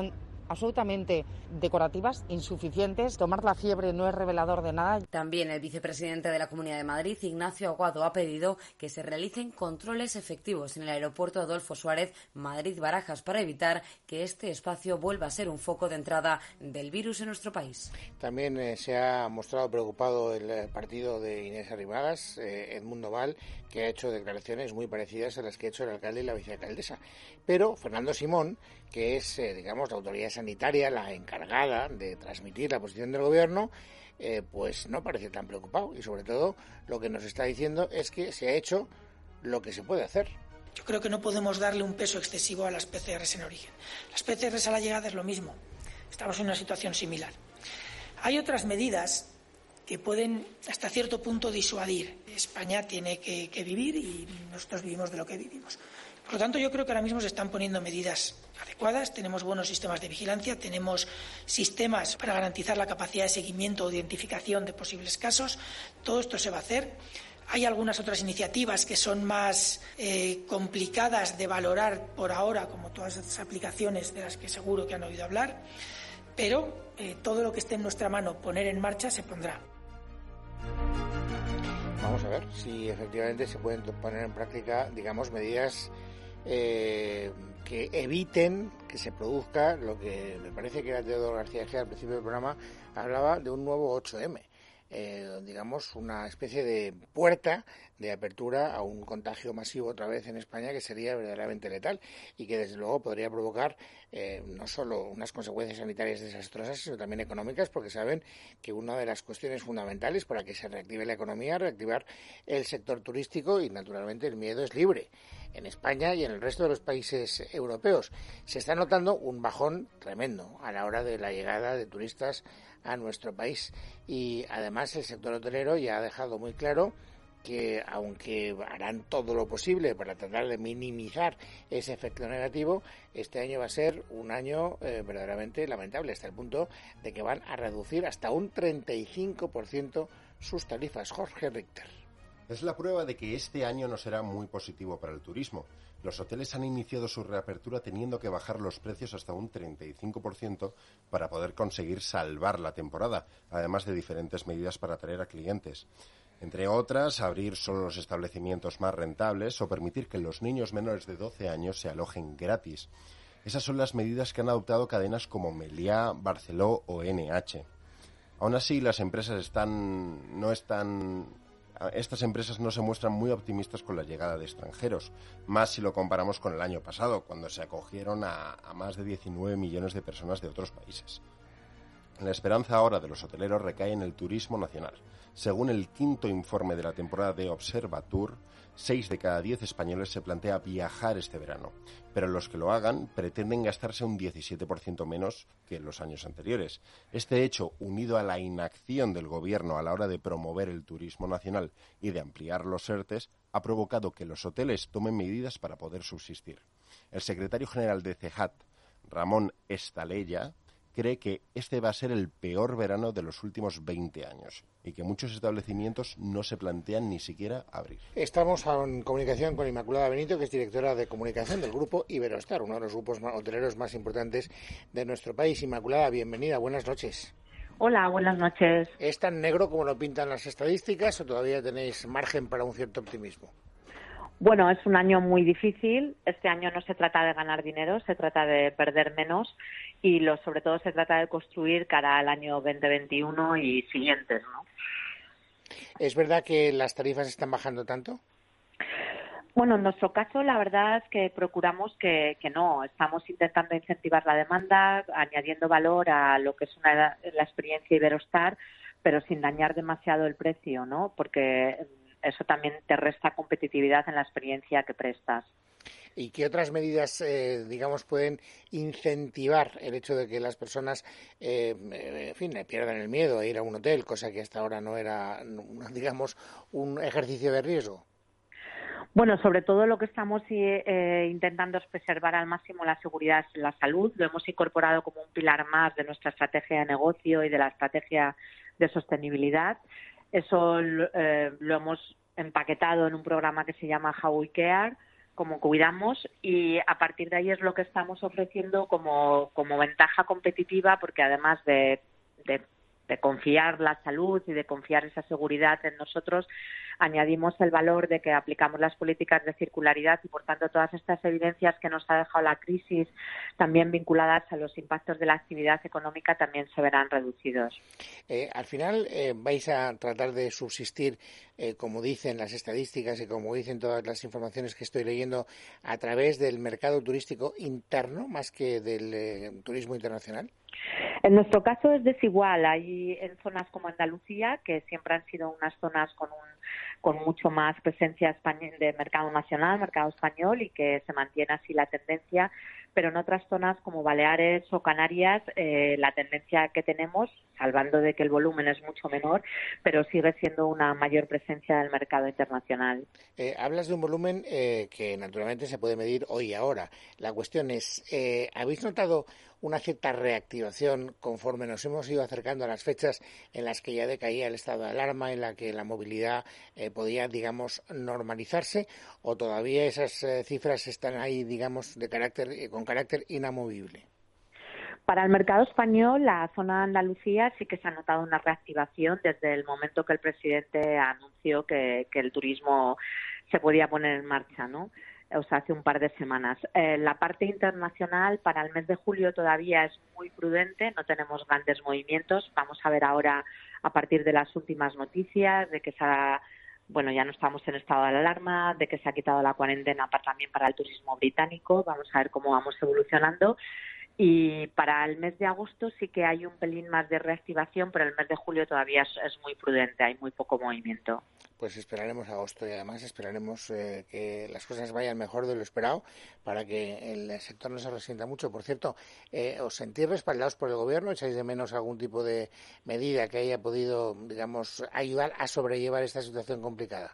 absolutamente decorativas, insuficientes. Tomar la fiebre no es revelador de nada. También el vicepresidente de la Comunidad de Madrid, Ignacio Aguado, ha pedido que se realicen controles efectivos en el aeropuerto Adolfo Suárez Madrid-Barajas para evitar que este espacio vuelva a ser un foco de entrada del virus en nuestro país. También eh, se ha mostrado preocupado el partido de Inés Arrimadas, eh, Edmundo Val, que ha hecho declaraciones muy parecidas a las que ha hecho el alcalde y la vicealcaldesa. Pero Fernando Simón, que es, eh, digamos, la autoridad sanitaria, la encargada de transmitir la posición del gobierno, eh, pues no parece tan preocupado. Y sobre todo lo que nos está diciendo es que se ha hecho lo que se puede hacer. Yo creo que no podemos darle un peso excesivo a las P C Rs en origen. Las P C Rs a la llegada es lo mismo. Estamos en una situación similar. Hay otras medidas que pueden hasta cierto punto disuadir. España tiene que, que vivir y nosotros vivimos de lo que vivimos. Por lo tanto, yo creo que ahora mismo se están poniendo medidas adecuadas, tenemos buenos sistemas de vigilancia, tenemos sistemas para garantizar la capacidad de seguimiento o de identificación de posibles casos. Todo esto se va a hacer. Hay algunas otras iniciativas que son más eh, complicadas de valorar por ahora, como todas estas aplicaciones de las que seguro que han oído hablar, pero eh, todo lo que esté en nuestra mano poner en marcha se pondrá. Vamos a ver si efectivamente se pueden poner en práctica, digamos, medidas eh, que eviten que se produzca lo que me parece que era Teodoro García Egea al principio del programa, hablaba de un nuevo ocho eme. Eh, digamos, una especie de puerta de apertura a un contagio masivo otra vez en España que sería verdaderamente letal y que desde luego podría provocar eh, no solo unas consecuencias sanitarias desastrosas, sino también económicas, porque saben que una de las cuestiones fundamentales para que se reactive la economía, reactivar el sector turístico, y naturalmente el miedo es libre. En España y en el resto de los países europeos se está notando un bajón tremendo a la hora de la llegada de turistas a nuestro país, y además el sector hotelero ya ha dejado muy claro que aunque harán todo lo posible para tratar de minimizar ese efecto negativo, este año va a ser un año eh, verdaderamente lamentable, hasta el punto de que van a reducir hasta un treinta y cinco por ciento sus tarifas. Jorge Richter. Es la prueba de que este año no será muy positivo para el turismo. Los hoteles han iniciado su reapertura teniendo que bajar los precios hasta un treinta y cinco por ciento para poder conseguir salvar la temporada, además de diferentes medidas para atraer a clientes. Entre otras, abrir solo los establecimientos más rentables o permitir que los niños menores de doce años se alojen gratis. Esas son las medidas que han adoptado cadenas como Meliá, Barceló o ene hache. Aún así, las empresas están no están... Estas empresas no se muestran muy optimistas con la llegada de extranjeros, más si lo comparamos con el año pasado, cuando se acogieron a, a más de diecinueve millones de personas de otros países. La esperanza ahora de los hoteleros recae en el turismo nacional. Según el quinto informe de la temporada de Observatur, seis de cada diez españoles se plantea viajar este verano, pero los que lo hagan pretenden gastarse un diecisiete por ciento menos que en los años anteriores. Este hecho, unido a la inacción del gobierno a la hora de promover el turismo nacional y de ampliar los ERTES, ha provocado que los hoteles tomen medidas para poder subsistir. El secretario general de CEJAT, Ramón Estalella, cree que este va a ser el peor verano de los últimos veinte años y que muchos establecimientos no se plantean ni siquiera abrir. Estamos en comunicación con Inmaculada Benito, que es directora de comunicación del grupo Iberostar, uno de los grupos hoteleros más importantes de nuestro país. Inmaculada, bienvenida, buenas noches. Hola, buenas noches. ¿Es tan negro como lo pintan las estadísticas o todavía tenéis margen para un cierto optimismo? Bueno, es un año muy difícil. Este año no se trata de ganar dinero, se trata de perder menos y lo, sobre todo se trata de construir cara al año veinte veintiuno y siguientes, ¿no? ¿Es verdad que las tarifas están bajando tanto? Bueno, en nuestro caso la verdad es que procuramos que, que no. Estamos intentando incentivar la demanda, añadiendo valor a lo que es una, la experiencia Iberostar, pero sin dañar demasiado el precio, ¿no? Porque eso también te resta competitividad en la experiencia que prestas. ¿Y qué otras medidas, eh, digamos, pueden incentivar el hecho de que las personas, eh, en fin, pierdan el miedo a ir a un hotel, cosa que hasta ahora no era, digamos, un ejercicio de riesgo? Bueno, sobre todo lo que estamos eh, intentando es preservar al máximo la seguridad y la salud. Lo hemos incorporado como un pilar más de nuestra estrategia de negocio y de la estrategia de sostenibilidad. Eso eh, lo hemos empaquetado en un programa que se llama How We Care, como cuidamos, y a partir de ahí es lo que estamos ofreciendo como, como ventaja competitiva, porque además de, de, de confiar la salud y de confiar esa seguridad en nosotros, añadimos el valor de que aplicamos las políticas de circularidad y, por tanto, todas estas evidencias que nos ha dejado la crisis, también vinculadas a los impactos de la actividad económica, también se verán reducidos. Eh, al final, eh, vais a tratar de subsistir, eh, como dicen las estadísticas y como dicen todas las informaciones que estoy leyendo, a través del mercado turístico interno más que del eh, turismo internacional. En nuestro caso es desigual. Hay en zonas como Andalucía, que siempre han sido unas zonas con un con mucho más presencia de mercado nacional, mercado español, y que se mantiene así la tendencia, pero en otras zonas como Baleares o Canarias, eh, la tendencia que tenemos, salvando de que el volumen es mucho menor, pero sigue siendo una mayor presencia del mercado internacional. Eh, hablas de un volumen eh, que naturalmente se puede medir hoy y ahora. La cuestión es, eh, ¿habéis notado una cierta reactivación conforme nos hemos ido acercando a las fechas en las que ya decaía el estado de alarma, en la que la movilidad eh, podía, digamos, normalizarse, o todavía esas eh, cifras están ahí, digamos, de carácter eh, con carácter inamovible? Para el mercado español, la zona de Andalucía sí que se ha notado una reactivación desde el momento que el presidente anunció que, que el turismo se podía poner en marcha, ¿no? O sea, hace un par de semanas. Eh, la parte internacional para el mes de julio todavía es muy prudente, no tenemos grandes movimientos. Vamos a ver ahora, a partir de las últimas noticias, de que se ha, bueno, ya no estamos en estado de alarma, de que se ha quitado la cuarentena para, también para el turismo británico. Vamos a ver cómo vamos evolucionando. Y para el mes de agosto sí que hay un pelín más de reactivación, pero el mes de julio todavía es, es muy prudente, hay muy poco movimiento. Pues esperaremos agosto y además esperaremos eh, que las cosas vayan mejor de lo esperado para que el sector no se resienta mucho. Por cierto, eh, ¿os sentís respaldados por el Gobierno? ¿Echáis de menos algún tipo de medida que haya podido, digamos, ayudar a sobrellevar esta situación complicada?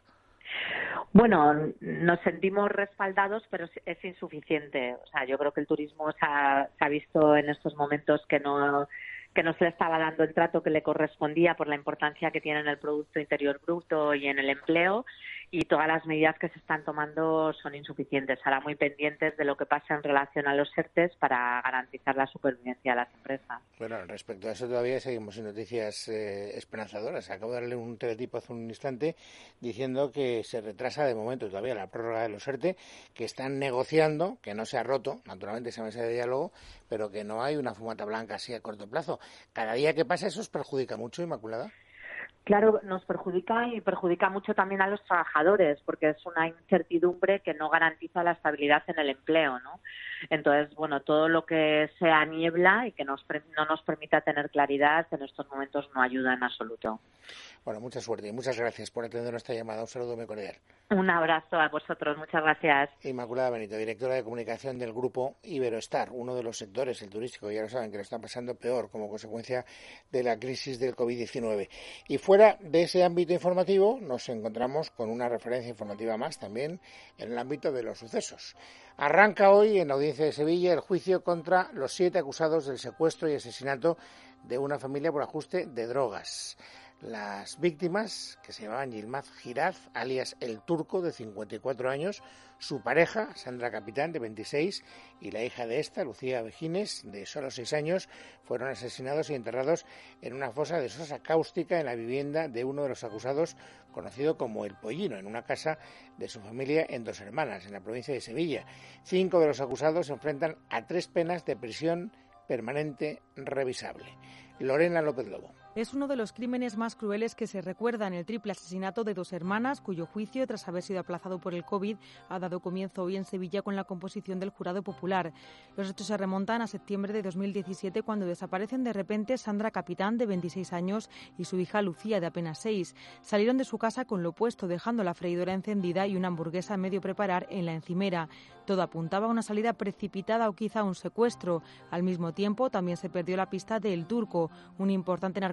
Bueno, nos sentimos respaldados, pero es insuficiente. O sea, yo creo que el turismo se ha, se ha visto en estos momentos que no que no se le estaba dando el trato que le correspondía por la importancia que tiene en el Producto Interior Bruto y en el empleo, y todas las medidas que se están tomando son insuficientes. Ahora muy pendientes de lo que pasa en relación a los ERTES para garantizar la supervivencia de las empresas. Bueno, respecto a eso todavía seguimos sin noticias eh, esperanzadoras. Acabo de darle un teletipo hace un instante diciendo que se retrasa de momento todavía la prórroga de los ERTE, que están negociando, que no se ha roto, naturalmente esa mesa de diálogo, pero que no hay una fumata blanca así a corto plazo. Cada día que pasa eso os perjudica mucho, Inmaculada. Claro, nos perjudica y perjudica mucho también a los trabajadores, porque es una incertidumbre que no garantiza la estabilidad en el empleo, ¿no? Entonces, bueno, todo lo que sea niebla y que nos, no nos permita tener claridad en estos momentos no ayuda en absoluto. Bueno, mucha suerte y muchas gracias por atender nuestra llamada. Un saludo muy cordial. Un abrazo a vosotros, muchas gracias. Inmaculada Benito, directora de comunicación del grupo Iberostar, uno de los sectores, el turístico, ya lo saben, que lo están pasando peor como consecuencia de la crisis del covid diecinueve. Y fuera de ese ámbito informativo, nos encontramos con una referencia informativa más también en el ámbito de los sucesos. Arranca hoy en la Audiencia de Sevilla el juicio contra los siete acusados del secuestro y asesinato de una familia por ajuste de drogas. Las víctimas, que se llamaban Yilmaz Giraz, alias El Turco, de cincuenta y cuatro años, su pareja, Sandra Capitán, de veintiséis, y la hija de esta, Lucía Vejines, de solo seis años, fueron asesinados y enterrados en una fosa de sosa cáustica en la vivienda de uno de los acusados, conocido como El Pollino, en una casa de su familia en Dos Hermanas, en la provincia de Sevilla. Cinco de los acusados se enfrentan a tres penas de prisión permanente revisable. Lorena López Lobo. Es uno de los crímenes más crueles que se recuerdan, el triple asesinato de dos hermanas, cuyo juicio, tras haber sido aplazado por el COVID, ha dado comienzo hoy en Sevilla con la composición del jurado popular. Los hechos se remontan a septiembre de dos mil diecisiete, cuando desaparecen de repente Sandra Capitán, de veintiséis años, y su hija Lucía, de apenas seis. Salieron de su casa con lo opuesto, dejando la freidora encendida y una hamburguesa a medio preparar en la encimera. Todo apuntaba a una salida precipitada o quizá un secuestro. Al mismo tiempo, también se perdió la pista de El Turco, un importante narcotraficante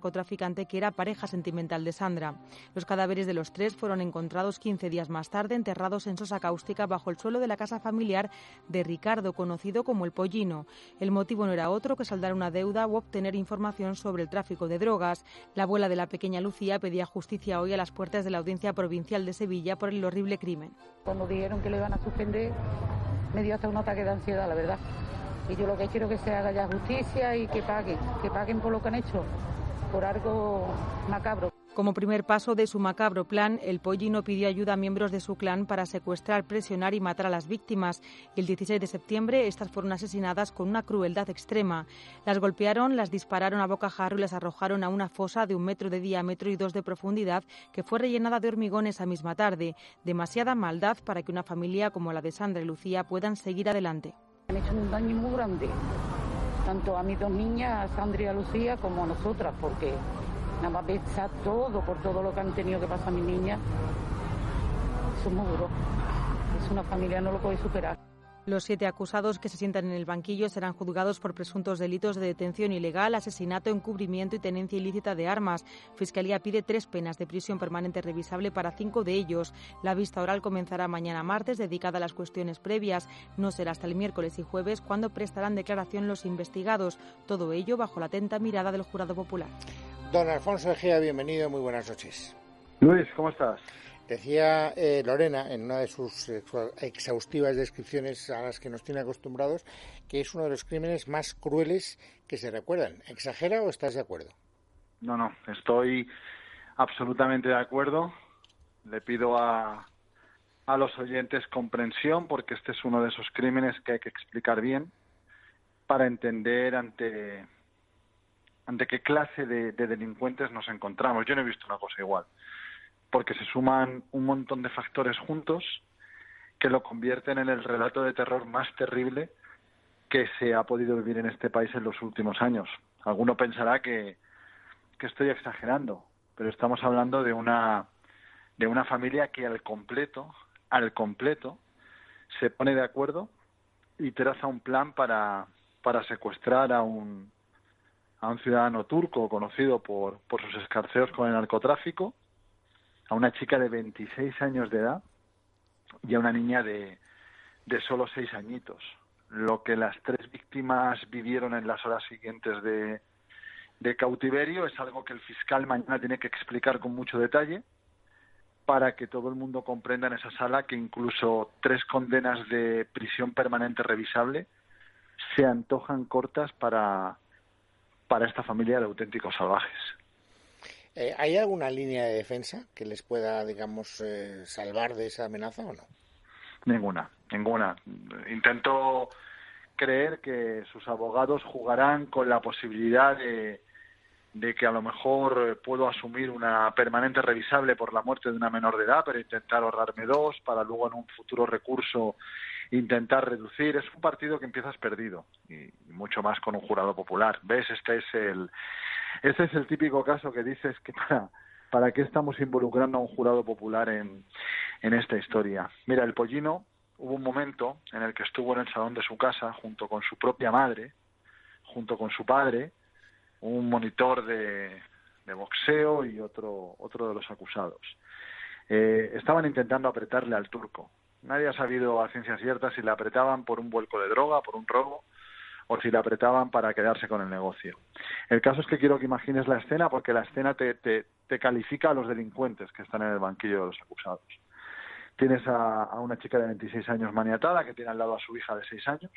narcotraficante que era pareja sentimental de Sandra. Los cadáveres de los tres fueron encontrados quince días más tarde, enterrados en sosa cáustica bajo el suelo de la casa familiar de Ricardo, conocido como el Pollino. El motivo no era otro que saldar una deuda u obtener información sobre el tráfico de drogas. La abuela de la pequeña Lucía pedía justicia hoy a las puertas de la Audiencia Provincial de Sevilla por el horrible crimen. Cuando dijeron que le iban a suspender, me dio hasta un ataque de ansiedad, la verdad. Y yo lo que quiero es que se haga ya justicia y que paguen, que paguen por lo que han hecho, por algo macabro. Como primer paso de su macabro plan, el Pollino pidió ayuda a miembros de su clan para secuestrar, presionar y matar a las víctimas. El dieciséis de septiembre estas fueron asesinadas con una crueldad extrema. Las golpearon, las dispararon a bocajarro y las arrojaron a una fosa de un metro de diámetro y dos de profundidad que fue rellenada de hormigón esa misma tarde. Demasiada maldad para que una familia como la de Sandra y Lucía puedan seguir adelante. Han hecho un daño muy grande, tanto a mis dos niñas, a Sandra y a Lucía, como a nosotras, porque nada más pensar todo, por todo lo que han tenido que pasar mis niñas, eso es muy duro. Es una familia, no lo puede superar. Los siete acusados que se sientan en el banquillo serán juzgados por presuntos delitos de detención ilegal, asesinato, encubrimiento y tenencia ilícita de armas. Fiscalía pide tres penas de prisión permanente revisable para cinco de ellos. La vista oral comenzará mañana martes, dedicada a las cuestiones previas. No será hasta el miércoles y jueves cuando prestarán declaración los investigados. Todo ello bajo la atenta mirada del jurado popular. Don Alfonso Egea, bienvenido, muy buenas noches. Luis, ¿cómo estás? Decía eh, Lorena, en una de sus exhaustivas descripciones a las que nos tiene acostumbrados, que es uno de los crímenes más crueles que se recuerdan. ¿Exagera o estás de acuerdo? No, no, estoy absolutamente de acuerdo. Le pido a, a los oyentes comprensión, porque este es uno de esos crímenes que hay que explicar bien para entender ante, ante qué clase de, de delincuentes nos encontramos. Yo no he visto una cosa igual, porque se suman un montón de factores juntos que lo convierten en el relato de terror más terrible que se ha podido vivir en este país en los últimos años. Alguno pensará que, que estoy exagerando, pero estamos hablando de una de una familia que al completo, al completo, se pone de acuerdo y traza un plan para, para secuestrar a un a un ciudadano turco conocido por, por sus escarceos con el narcotráfico, a una chica de veintiséis años de edad y a una niña de, de solo seis añitos. Lo que las tres víctimas vivieron en las horas siguientes de, de cautiverio es algo que el fiscal mañana tiene que explicar con mucho detalle para que todo el mundo comprenda en esa sala que incluso tres condenas de prisión permanente revisable se antojan cortas para, para esta familia de auténticos salvajes. Eh, ¿Hay alguna línea de defensa que les pueda, digamos, eh, salvar de esa amenaza o no? Ninguna, ninguna. Intento creer que sus abogados jugarán con la posibilidad de, de que a lo mejor puedo asumir una permanente revisable por la muerte de una menor de edad, pero intentar ahorrarme dos para luego en un futuro recurso intentar reducir. Es un partido que empiezas perdido y mucho más con un jurado popular. ¿Ves? Este es el... Este es el típico caso que dices que para, para qué estamos involucrando a un jurado popular en, en esta historia. Mira, el Pollino, hubo un momento en el que estuvo en el salón de su casa junto con su propia madre, junto con su padre, un monitor de, de boxeo y otro, otro de los acusados. Eh, estaban intentando apretarle al turco. Nadie ha sabido a ciencia cierta si le apretaban por un vuelco de droga, por un robo, o si le apretaban para quedarse con el negocio. El caso es que quiero que imagines la escena, porque la escena te, te, te califica a los delincuentes que están en el banquillo de los acusados. Tienes a, a una chica de veintiséis años maniatada que tiene al lado a su hija de seis años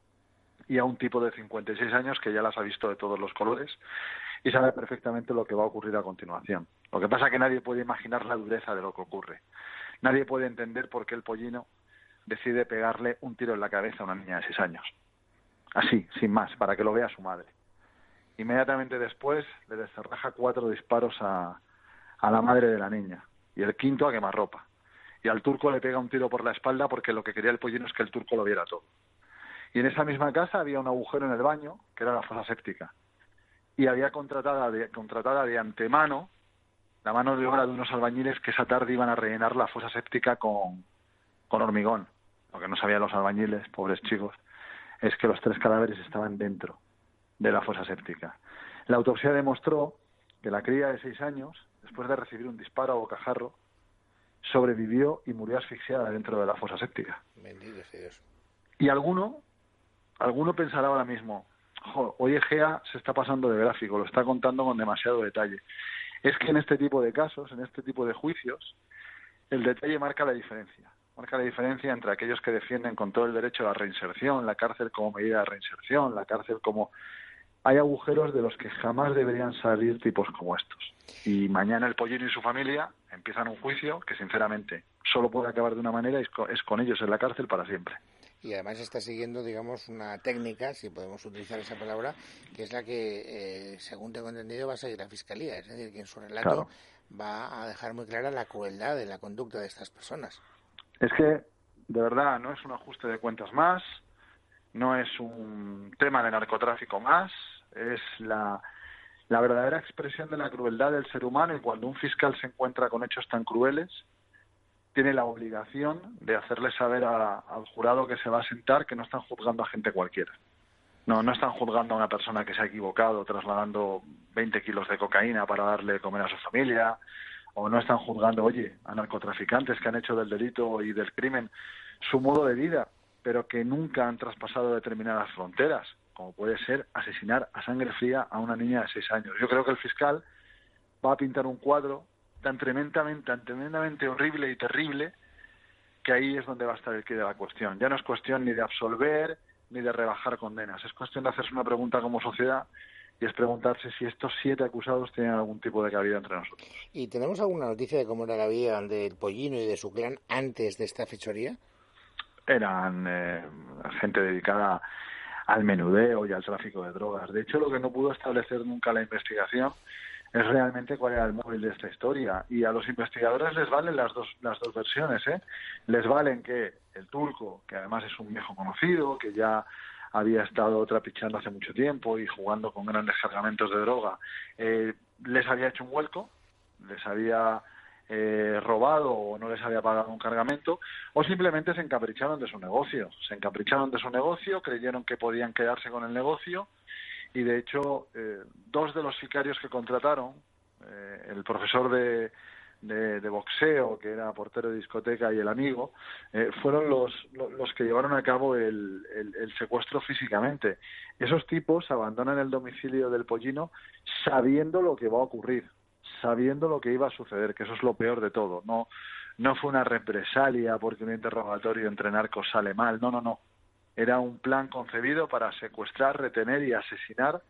y a un tipo de cincuenta y seis años que ya las ha visto de todos los colores y sabe perfectamente lo que va a ocurrir a continuación. Lo que pasa es que nadie puede imaginar la dureza de lo que ocurre. Nadie puede entender por qué el Pollino decide pegarle un tiro en la cabeza a una niña de seis años. Así, sin más, para que lo vea su madre. Inmediatamente después le descerraja cuatro disparos a, a la madre de la niña y el quinto a quemarropa. Y al turco le pega un tiro por la espalda porque lo que quería el Pollino es que el turco lo viera todo. Y en esa misma casa había un agujero en el baño, que era la fosa séptica. Y había contratada de, contratada de antemano la mano de obra de unos albañiles que esa tarde iban a rellenar la fosa séptica con, con hormigón. Lo que no sabían los albañiles, pobres chicos, es que los tres cadáveres estaban dentro de la fosa séptica. La autopsia demostró que la cría de seis años, después de recibir un disparo a bocajarro, sobrevivió y murió asfixiada dentro de la fosa séptica. Bendito sea Dios. Y alguno, alguno pensará ahora mismo, jo, hoy Egea se está pasando de gráfico, lo está contando con demasiado detalle. Es que en este tipo de casos, en este tipo de juicios, el detalle marca la diferencia. Marca la diferencia entre aquellos que defienden con todo el derecho a la reinserción, la cárcel como medida de reinserción, la cárcel como... Hay agujeros de los que jamás deberían salir tipos como estos. Y mañana el Pollino y su familia empiezan un juicio que, sinceramente, solo puede acabar de una manera y es con ellos en la cárcel para siempre. Y además está siguiendo, digamos, una técnica, si podemos utilizar esa palabra, que es la que, eh, según tengo entendido, va a seguir la Fiscalía. Es decir, que en su relato claro. va a dejar muy clara la crueldad de la conducta de estas personas. Es que, de verdad, no es un ajuste de cuentas más, no es un tema de narcotráfico más, es la, la verdadera expresión de la crueldad del ser humano, y cuando un fiscal se encuentra con hechos tan crueles, tiene la obligación de hacerle saber a, al jurado que se va a sentar que no están juzgando a gente cualquiera. No, no están juzgando a una persona que se ha equivocado trasladando veinte kilos de cocaína para darle de comer a su familia, o no están juzgando, oye, a narcotraficantes que han hecho del delito y del crimen su modo de vida, pero que nunca han traspasado determinadas fronteras, como puede ser asesinar a sangre fría a una niña de seis años. Yo creo que el fiscal va a pintar un cuadro tan tremendamente, tan tremendamente horrible y terrible, que ahí es donde va a estar el quid de la cuestión. Ya no es cuestión ni de absolver ni de rebajar condenas, es cuestión de hacerse una pregunta como sociedad, y es preguntarse si estos siete acusados tienen algún tipo de cabida entre nosotros. ¿Y tenemos alguna noticia de cómo era la vida del Pollino y de su clan antes de esta fechoría? Eran eh, gente dedicada al menudeo y al tráfico de drogas. De hecho, lo que no pudo establecer nunca la investigación es realmente cuál era el móvil de esta historia. Y a los investigadores les valen las dos las dos versiones, ¿eh? Les valen que el turco, que además es un viejo conocido, que ya había estado trapichando hace mucho tiempo y jugando con grandes cargamentos de droga, eh, les había hecho un vuelco, les había eh, robado o no les había pagado un cargamento, o simplemente se encapricharon de su negocio. Se encapricharon de su negocio, creyeron que podían quedarse con el negocio, y de hecho eh, dos de los sicarios que contrataron, eh, el profesor de, de, de boxeo, que era portero de discoteca, y el amigo, eh, fueron los, los que llevaron a cabo el, el, el secuestro físicamente. Esos tipos abandonan el domicilio del Pollino sabiendo lo que va a ocurrir, sabiendo lo que iba a suceder, que eso es lo peor de todo. No, no fue una represalia porque un interrogatorio entre narcos sale mal, no, no, no. Era un plan concebido para secuestrar, retener y asesinar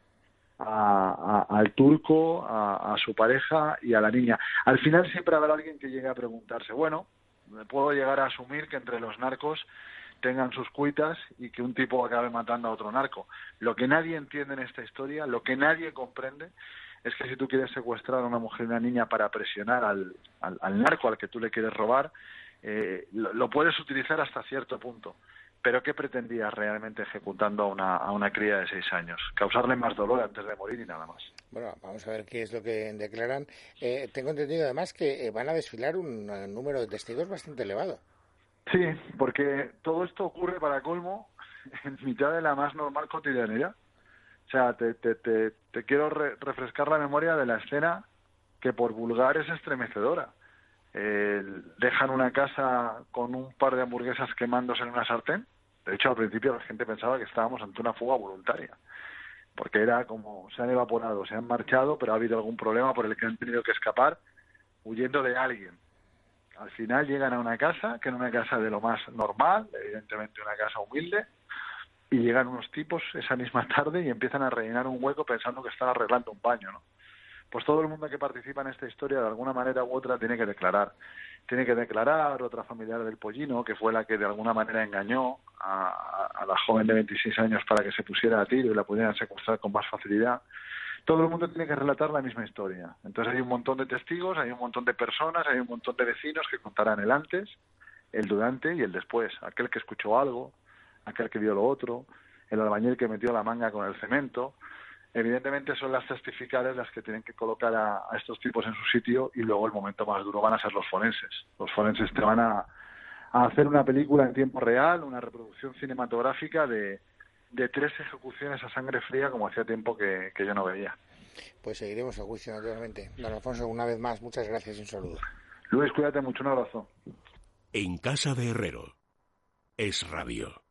a, a, al turco, a, a su pareja y a la niña. Al final siempre habrá alguien que llegue a preguntarse, bueno, puedo llegar a asumir que entre los narcos tengan sus cuitas y que un tipo acabe matando a otro narco. Lo que nadie entiende en esta historia, lo que nadie comprende, es que si tú quieres secuestrar a una mujer y una niña para presionar al, al, al narco al que tú le quieres robar, eh, lo, lo puedes utilizar hasta cierto punto. ¿Pero qué pretendías realmente ejecutando a una, a una cría de seis años? Causarle más dolor antes de morir y nada más. Bueno, vamos a ver qué es lo que declaran. Eh, tengo entendido además que eh, van a desfilar un, un número de testigos bastante elevado. Sí, porque todo esto ocurre, para colmo, en mitad de la más normal cotidianidad. O sea, te, te, te, te quiero re- refrescar la memoria de la escena, que por vulgar es estremecedora. Eh, dejan una casa con un par de hamburguesas quemándose en una sartén. De hecho, al principio la gente pensaba que estábamos ante una fuga voluntaria, porque era como, se han evaporado, se han marchado, pero ha habido algún problema por el que han tenido que escapar huyendo de alguien. Al final llegan a una casa, que era una casa de lo más normal, evidentemente una casa humilde, y llegan unos tipos esa misma tarde y empiezan a rellenar un hueco pensando que están arreglando un baño, ¿no? Pues todo el mundo que participa en esta historia, de alguna manera u otra, tiene que declarar. Tiene que declarar otra familiar del Pollino, que fue la que de alguna manera engañó a, a la joven de veintiséis años para que se pusiera a tiro y la pudieran secuestrar con más facilidad. Todo el mundo tiene que relatar la misma historia. Entonces hay un montón de testigos, hay un montón de personas, hay un montón de vecinos que contarán el antes, el durante y el después. Aquel que escuchó algo, aquel que vio lo otro, el albañil que metió la manga con el cemento. Evidentemente son las testificales las que tienen que colocar a, a estos tipos en su sitio, y luego el momento más duro van a ser los forenses. Los forenses te van a, a hacer una película en tiempo real, una reproducción cinematográfica de, de tres ejecuciones a sangre fría como hacía tiempo que, que yo no veía. Pues seguiremos el juicio, naturalmente. Don Alfonso, una vez más, muchas gracias y un saludo. Luis, cuídate mucho, un abrazo. En casa de Herrero, Es Radio.